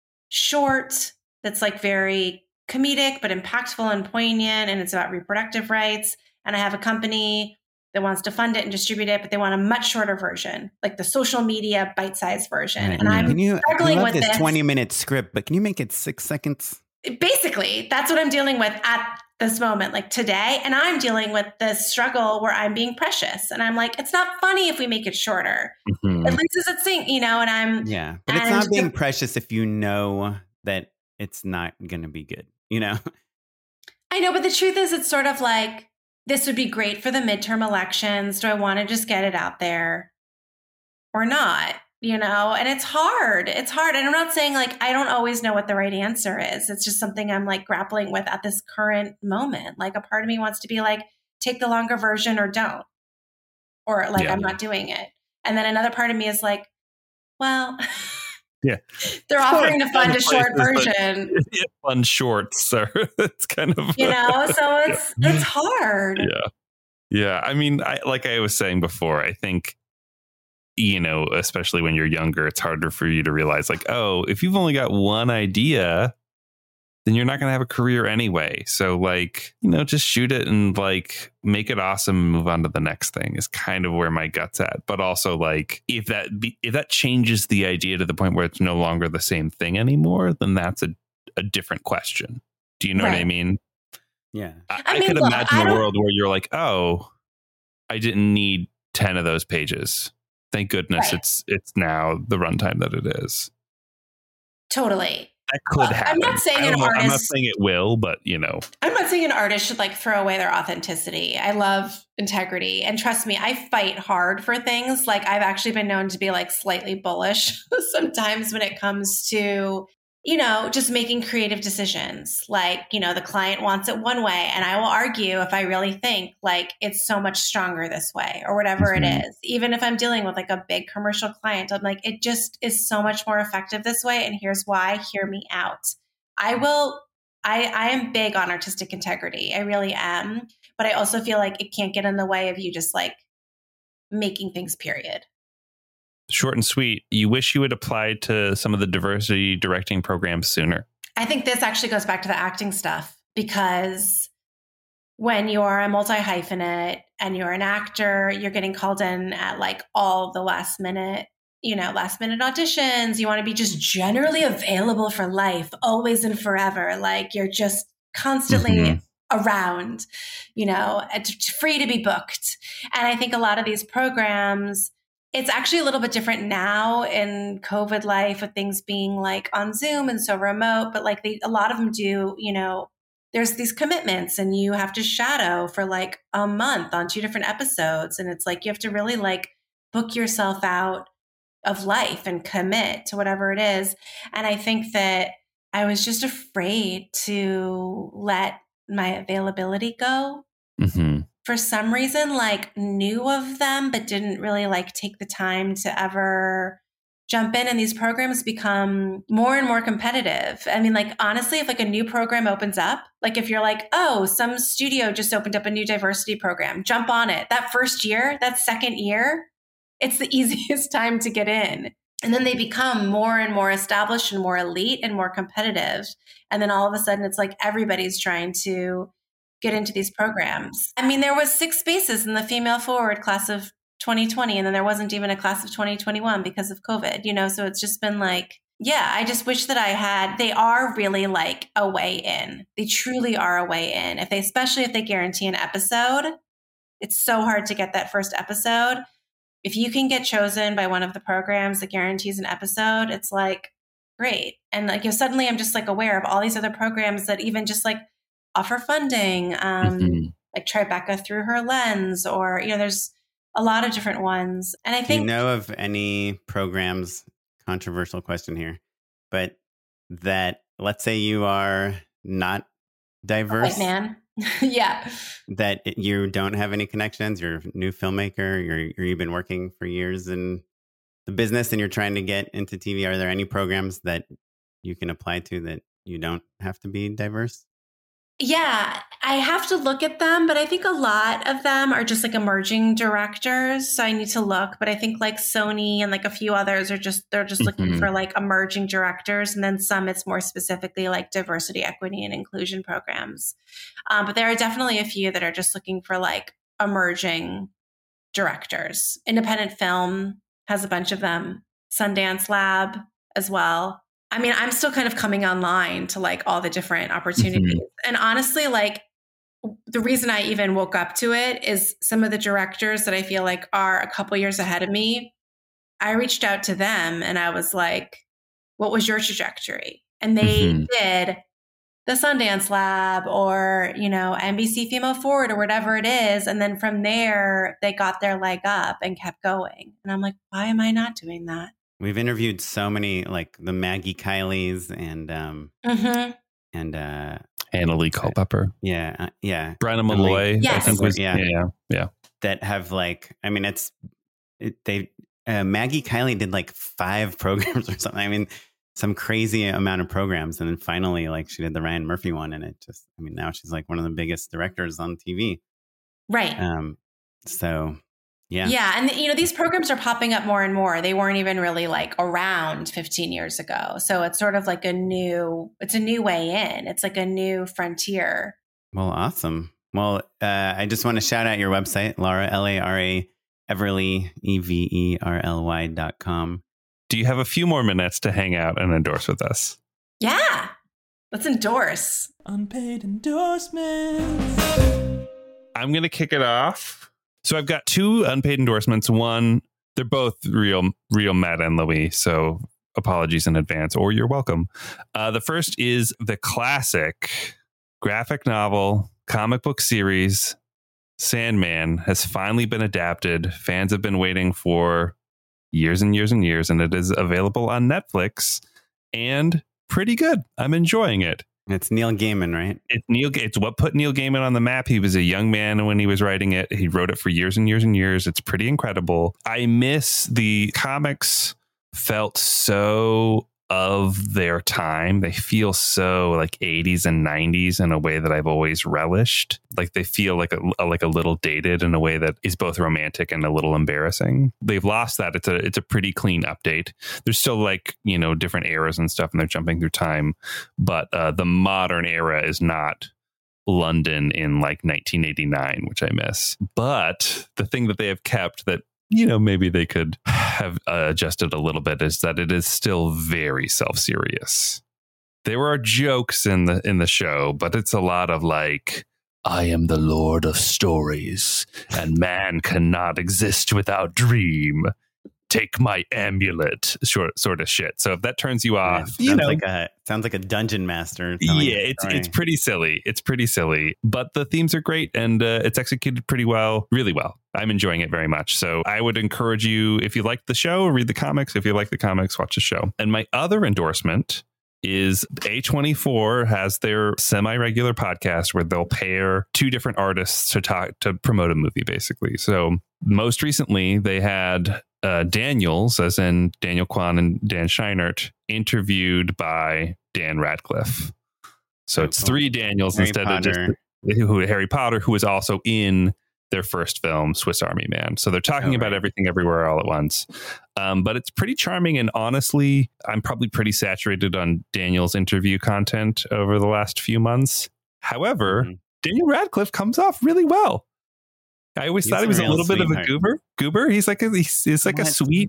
Speaker 10: short that's like very comedic, but impactful and poignant. And it's about reproductive rights. And I have a company that wants to fund it and distribute it, but they want a much shorter version, like the social media bite-sized version.
Speaker 5: Right.
Speaker 10: And I'm
Speaker 5: can you,
Speaker 10: struggling
Speaker 5: I love
Speaker 10: with
Speaker 5: this
Speaker 10: this
Speaker 5: twenty minute script, but can you make it six seconds?
Speaker 10: Basically, that's what I'm dealing with at this moment, like today, and I'm dealing with this struggle where I'm being precious. And I'm like, it's not funny if we make it shorter. Mm-hmm. It loses its thing, you know, and I'm...
Speaker 5: Yeah, but it's not being precious if you know that it's not going to be good, you know?
Speaker 10: I know, but the truth is it's sort of like, this would be great for the midterm elections. Do I want to just get it out there or not? You know, and it's hard. It's hard. And I'm not saying like, I don't always know what the right answer is. It's just something I'm like grappling with at this current moment. Like a part of me wants to be like, take the longer version or don't, or like, yeah. I'm not doing it. And then another part of me is like, well,
Speaker 4: yeah,
Speaker 10: they're it's offering to fund a short version.
Speaker 4: Yeah, fund shorts. So it's kind of,
Speaker 10: you know, so it's, yeah. it's hard.
Speaker 4: Yeah. Yeah. I mean, I, like I was saying before, I think, you know, especially when you're younger, it's harder for you to realize like, oh, if you've only got one idea, then you're not going to have a career anyway. So like, you know, just shoot it and like make it awesome and move on to the next thing is kind of where my gut's at. But also like if that be, if that changes the idea to the point where it's no longer the same thing anymore, then that's a, a different question. Do you know right. what I mean?
Speaker 5: Yeah.
Speaker 4: I, I, I mean, could look, imagine a world where you're like, oh, I didn't need ten of those pages. Thank goodness right. it's it's now the runtime that it is.
Speaker 10: Totally.
Speaker 4: That could well, happen.
Speaker 10: I'm not saying an
Speaker 4: know,
Speaker 10: artist.
Speaker 4: I'm not saying it will, but you know.
Speaker 10: I'm not saying an artist should like throw away their authenticity. I love integrity. And trust me, I fight hard for things. Like I've actually been known to be like slightly bullish sometimes when it comes to, you know, just making creative decisions. Like, you know, the client wants it one way. And I will argue if I really think like it's so much stronger this way or whatever mm-hmm. it is. Even if I'm dealing with like a big commercial client, I'm like, it just is so much more effective this way. And here's why, hear me out. I will, I, I am big on artistic integrity. I really am. But I also feel like it can't get in the way of you just like making things, period.
Speaker 4: Short and sweet. You wish you had applied to some of the diversity directing programs sooner.
Speaker 10: I think this actually goes back to the acting stuff, because when you're a multi-hyphenate and you're an actor, you're getting called in at like all the last minute, you know, last minute auditions. You want to be just generally available for life, always and forever. Like you're just constantly mm-hmm. around, you know, free to be booked. And I think a lot of these programs, it's actually a little bit different now in COVID life with things being like on Zoom and so remote, but like they, a lot of them do, you know, there's these commitments and you have to shadow for like a month on two different episodes. And it's like, you have to really like book yourself out of life and commit to whatever it is. And I think that I was just afraid to let my availability go. Mm-hmm. For some reason, like knew of them, but didn't really like take the time to ever jump in. And these programs become more and more competitive. I mean, like, honestly, if like a new program opens up, like if you're like, oh, some studio just opened up a new diversity program, jump on it. That first year, that second year, it's the easiest time to get in. And then they become more and more established and more elite and more competitive. And then all of a sudden, it's like everybody's trying to get into these programs. I mean, there was six spaces in the female forward class of twenty twenty, and then there wasn't even a class of twenty twenty-one because of COVID, you know? So it's just been like, yeah, I just wish that I had, they are really like a way in. They truly are a way in. If they, especially if they guarantee an episode, it's so hard to get that first episode. If you can get chosen by one of the programs that guarantees an episode, it's like, great. And like, you know, suddenly I'm just like aware of all these other programs that even just like offer funding, um, mm-hmm. like Tribeca Through Her Lens, or, you know, there's a lot of different ones. And I think...
Speaker 5: Do you know of any programs, controversial question here, but that, let's say you are not diverse.
Speaker 10: White man. Yeah.
Speaker 5: That you don't have any connections, you're a new filmmaker, you're, you're, you've been working for years in the business and you're trying to get into T V. Are there any programs that you can apply to that you don't have to be diverse?
Speaker 10: Yeah, I have to look at them, but I think a lot of them are just like emerging directors. So I need to look, but I think like Sony and like a few others are just, they're just looking mm-hmm. for like emerging directors. And then some, it's more specifically like diversity, equity, and inclusion programs. Um, but there are definitely a few that are just looking for like emerging directors. Independent Film has a bunch of them. Sundance Lab as well. I mean, I'm still kind of coming online to like all the different opportunities. Mm-hmm. And honestly, like the reason I even woke up to it is some of the directors that I feel like are a couple years ahead of me. I reached out to them and I was like, what was your trajectory? And they mm-hmm. did the Sundance Lab or, you know, N B C Female Forward or whatever it is. And then from there, they got their leg up and kept going. And I'm like, why am I not doing that?
Speaker 5: We've interviewed so many, like the Maggie Kileys and, um, mm-hmm. and, uh,
Speaker 4: Annalee Culpepper.
Speaker 5: Yeah. Uh, yeah.
Speaker 4: Brenna Malloy.
Speaker 10: Yes.
Speaker 4: I think was,
Speaker 5: yeah.
Speaker 4: yeah. Yeah.
Speaker 5: That have like, I mean, it's, it, they, uh, Maggie Kiley did like five programs or something. I mean, some crazy amount of programs. And then finally, like she did the Ryan Murphy one. And it just, I mean, now she's like one of the biggest directors on T V.
Speaker 10: Right.
Speaker 5: Um. So, yeah.
Speaker 10: Yeah. And, you know, these programs are popping up more and more. They weren't even really like around fifteen years ago. So it's sort of like a new, it's a new way in. It's like a new frontier.
Speaker 5: Well, awesome. Well, uh, I just want to shout out your website, Lara, L A R A, Everly, E V E R L Y dot com.
Speaker 4: Do you have a few more minutes to hang out and endorse with us?
Speaker 10: Yeah. Let's endorse.
Speaker 11: Unpaid endorsements.
Speaker 4: I'm going to kick it off. So I've got two unpaid endorsements. One, they're both real, real Matt and Louie. So apologies in advance, or you're welcome. Uh, the first is the classic graphic novel comic book series Sandman has finally been adapted. Fans have been waiting for years and years and years, and it is available on Netflix and pretty good. I'm enjoying it.
Speaker 5: It's Neil Gaiman, right?
Speaker 4: It's Neil. It's what put Neil Gaiman on the map. He was a young man when he was writing it. He wrote it for years and years and years. It's pretty incredible. I miss the comics. Felt so of their time. They feel so like eighties and nineties in a way that I've always relished. Like they feel like a like a little dated in a way that is both romantic and a little embarrassing. They've lost that. It's a it's a pretty clean update. There's still like, you know, different eras and stuff, and they're jumping through time. But uh, the modern era is not London in like nineteen eighty-nine, which I miss. But the thing that they have kept that, you know, maybe they could have uh, adjusted a little bit is that it is still very self-serious. There are jokes in the in the show, but it's a lot of like, I am the Lord of Stories, and man cannot exist without dream. Take my amulet, sort sort of shit. So if that turns you off,
Speaker 5: sounds
Speaker 4: you know,
Speaker 5: like a sounds like a dungeon master.
Speaker 4: Yeah, it's it's pretty silly. It's pretty silly, but the themes are great and uh, it's executed pretty well, really well. I'm enjoying it very much. So I would encourage you, if you like the show, read the comics. If you like the comics, watch the show. And my other endorsement is A twenty-four has their semi-regular podcast where they'll pair two different artists to talk to promote a movie, basically. So most recently, they had uh, Daniels, as in Daniel Kwan and Dan Scheinert, interviewed by Dan Radcliffe. So it's three Daniels Harry instead Potter. of just who Harry Potter, who was also in their first film, Swiss Army Man. So they're talking oh, about right. everything everywhere all at once. Um, but it's pretty charming. And honestly, I'm probably pretty saturated on Daniel's interview content over the last few months. However, mm-hmm. Daniel Radcliffe comes off really well. I always he's thought he was a, a little bit of a goober. Goober. He's like a, he's, he's like what? a sweet.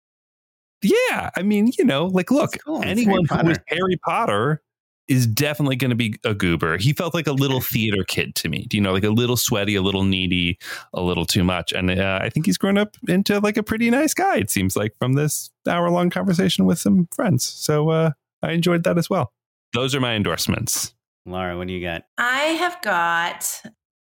Speaker 4: Yeah. I mean, you know, like, look, cool. anyone who was Harry Potter is definitely going to be a goober. He felt like a little theater kid to me. Do you know, like a little sweaty, a little needy, a little too much. And uh, I think he's grown up into like a pretty nice guy, it seems like, from this hour long conversation with some friends. So uh, I enjoyed that as well. Those are my endorsements.
Speaker 5: Lara, what do you got?
Speaker 10: I have got...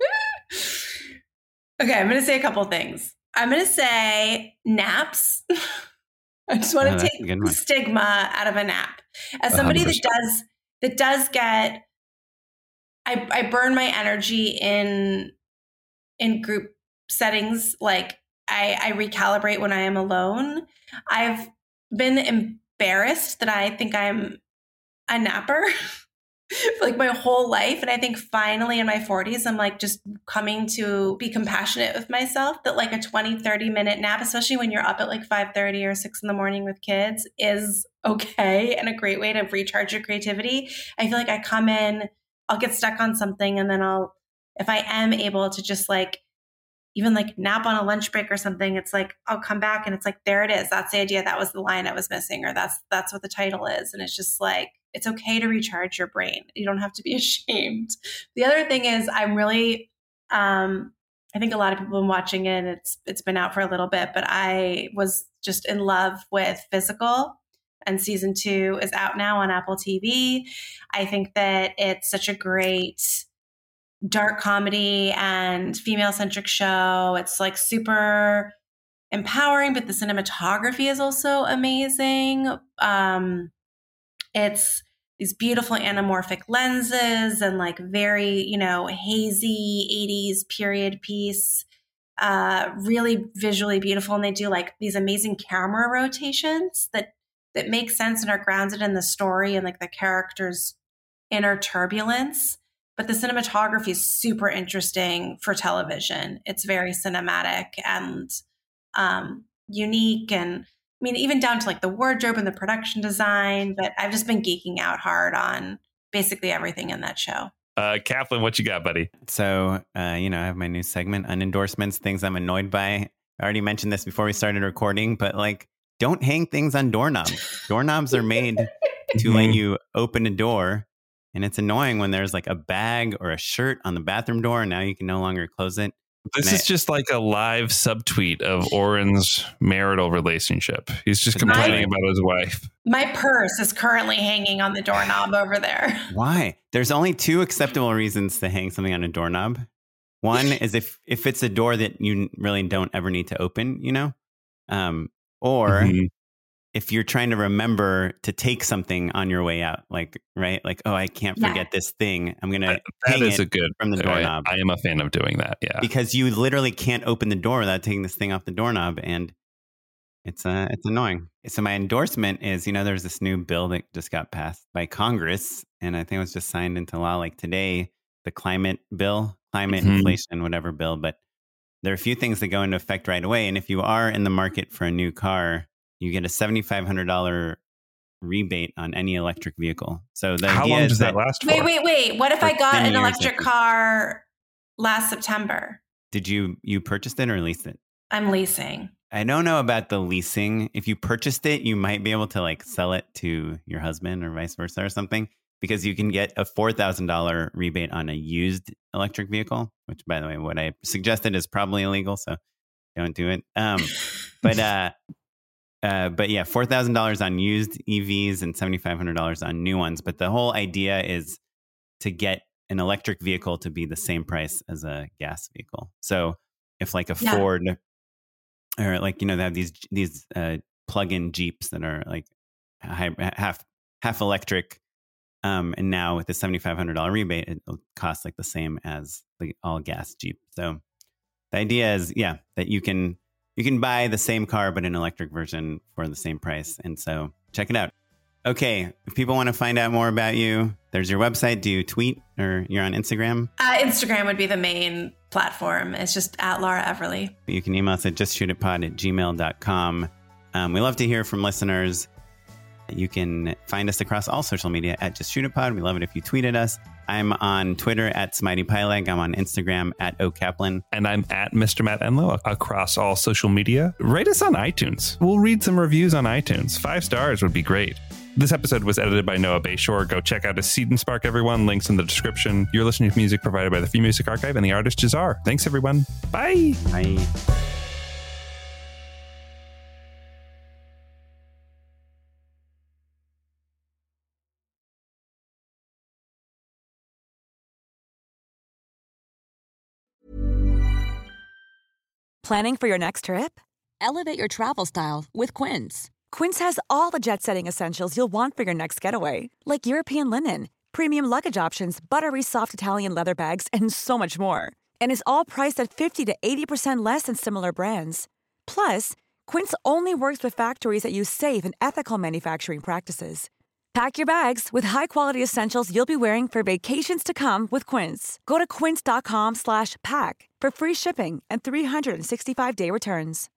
Speaker 10: Okay, I'm going to say a couple things. I'm going to say naps. I just want to oh, take the stigma out of a nap. As somebody one hundred percent that does... That does get, I, I burn my energy in in group settings. Like I, I recalibrate when I am alone. I've been embarrassed that I think I'm a napper for like my whole life. And I think finally in my forties, I'm like just coming to be compassionate with myself that like a twenty, thirty minute nap, especially when you're up at like five thirty or six in the morning with kids, is okay and a great way to recharge your creativity. I feel like I come in, I'll get stuck on something, and then I'll, if I am able to just like even like nap on a lunch break or something, it's like, I'll come back and it's like, there it is. That's the idea. That was the line I was missing, or that's, that's what the title is. And it's just like, it's okay to recharge your brain. You don't have to be ashamed. The other thing is I'm really, um, I think a lot of people have been watching it. It's, it's been out for a little bit, but I was just in love with Physical, and season two is out now on Apple T V. I think that it's such a great dark comedy and female centric show. It's like super empowering, but the cinematography is also amazing. Um, it's these beautiful anamorphic lenses and like very, you know, hazy eighties period piece, uh, really visually beautiful. And they do like these amazing camera rotations that, that make sense and are grounded in the story and like the character's inner turbulence. But the cinematography is super interesting for television. It's very cinematic and um, unique. And I mean, even down to like the wardrobe and the production design. But I've just been geeking out hard on basically everything in that show.
Speaker 4: Uh, Kaplan, what you got, buddy?
Speaker 5: So, uh, you know, I have my new segment, unendorsements, things I'm annoyed by. I already mentioned this before we started recording, but like, don't hang things on doorknobs. Doorknobs are made to let you open a door. And it's annoying when there's like a bag or a shirt on the bathroom door, and now you can no longer close it.
Speaker 4: This
Speaker 5: and
Speaker 4: is
Speaker 5: I,
Speaker 4: just like a live subtweet of Oren's marital relationship. He's just complaining
Speaker 10: my,
Speaker 4: about his wife.
Speaker 10: My purse is currently hanging on the doorknob over there.
Speaker 5: Why? There's only two acceptable reasons to hang something on a doorknob. One is if if it's a door that you really don't ever need to open, you know, um, or mm-hmm. if you're trying to remember to take something on your way out, like, right? Like, oh, I can't forget yeah. this thing. I'm going to hang
Speaker 4: is
Speaker 5: it
Speaker 4: a good,
Speaker 5: from the doorknob.
Speaker 4: I, I am a fan of doing that. Yeah.
Speaker 5: Because you literally can't open the door without taking this thing off the doorknob. And it's uh, it's annoying. So my endorsement is, you know, there's this new bill that just got passed by Congress. And I think it was just signed into law like today, the climate bill, climate mm-hmm. inflation, whatever bill. But there are a few things that go into effect right away. And if you are in the market for a new car, you get a seven thousand five hundred dollars rebate on any electric vehicle. So the
Speaker 4: how
Speaker 5: idea
Speaker 4: long
Speaker 5: is
Speaker 4: does that,
Speaker 5: that
Speaker 4: last for?
Speaker 10: Wait, wait, wait. What if I got an
Speaker 5: years,
Speaker 10: electric car last September?
Speaker 5: Did you you purchased it or leased it?
Speaker 10: I'm leasing.
Speaker 5: I don't know about the leasing. If you purchased it, you might be able to like sell it to your husband or vice versa or something, because you can get a four thousand dollars rebate on a used electric vehicle, which, by the way, what I suggested is probably illegal. So don't do it. Um, but uh, uh, but yeah, four thousand dollars on used E Vs and seven thousand five hundred dollars on new ones. But the whole idea is to get an electric vehicle to be the same price as a gas vehicle. So if like a yeah. Ford or like, you know, they have these these uh, plug-in Jeeps that are like high, half half electric. Um, and now with the seven thousand five hundred dollars rebate, it'll cost like the same as the all gas Jeep. So the idea is, yeah, that you can you can buy the same car, but an electric version for the same price. And so check it out. Okay, if people want to find out more about you, there's your website. Do you tweet or you're on Instagram?
Speaker 10: Uh, Instagram would be the main platform. It's just at Laura Everly.
Speaker 5: You can email us at justshootitpod at gmail dot com. Um, we love to hear from listeners. You can find us across all social media at Just Shoot It Pod. We love it if you tweet at us. I'm on Twitter at Smitey Pyleg. I'm on Instagram at O Kaplan.
Speaker 4: And I'm at Mister Matt Enlow across all social media. Rate us on iTunes. We'll read some reviews on iTunes. Five stars would be great. This episode was edited by Noah Bayshore. Go check out his Seed and Spark, everyone. Links in the description. You're listening to music provided by the Free Music Archive and the artist Jazar. Thanks, everyone. Bye.
Speaker 5: Bye.
Speaker 12: Planning for your next trip?
Speaker 13: Elevate your travel style with Quince.
Speaker 12: Quince has all the jet-setting essentials you'll want for your next getaway, like European linen, premium luggage options, buttery soft Italian leather bags, and so much more. And is all priced at fifty to eighty percent less than similar brands. Plus, Quince only works with factories that use safe and ethical manufacturing practices. Pack your bags with high-quality essentials you'll be wearing for vacations to come with Quince. Go to quince dot com slash pack for free shipping and three sixty-five day returns.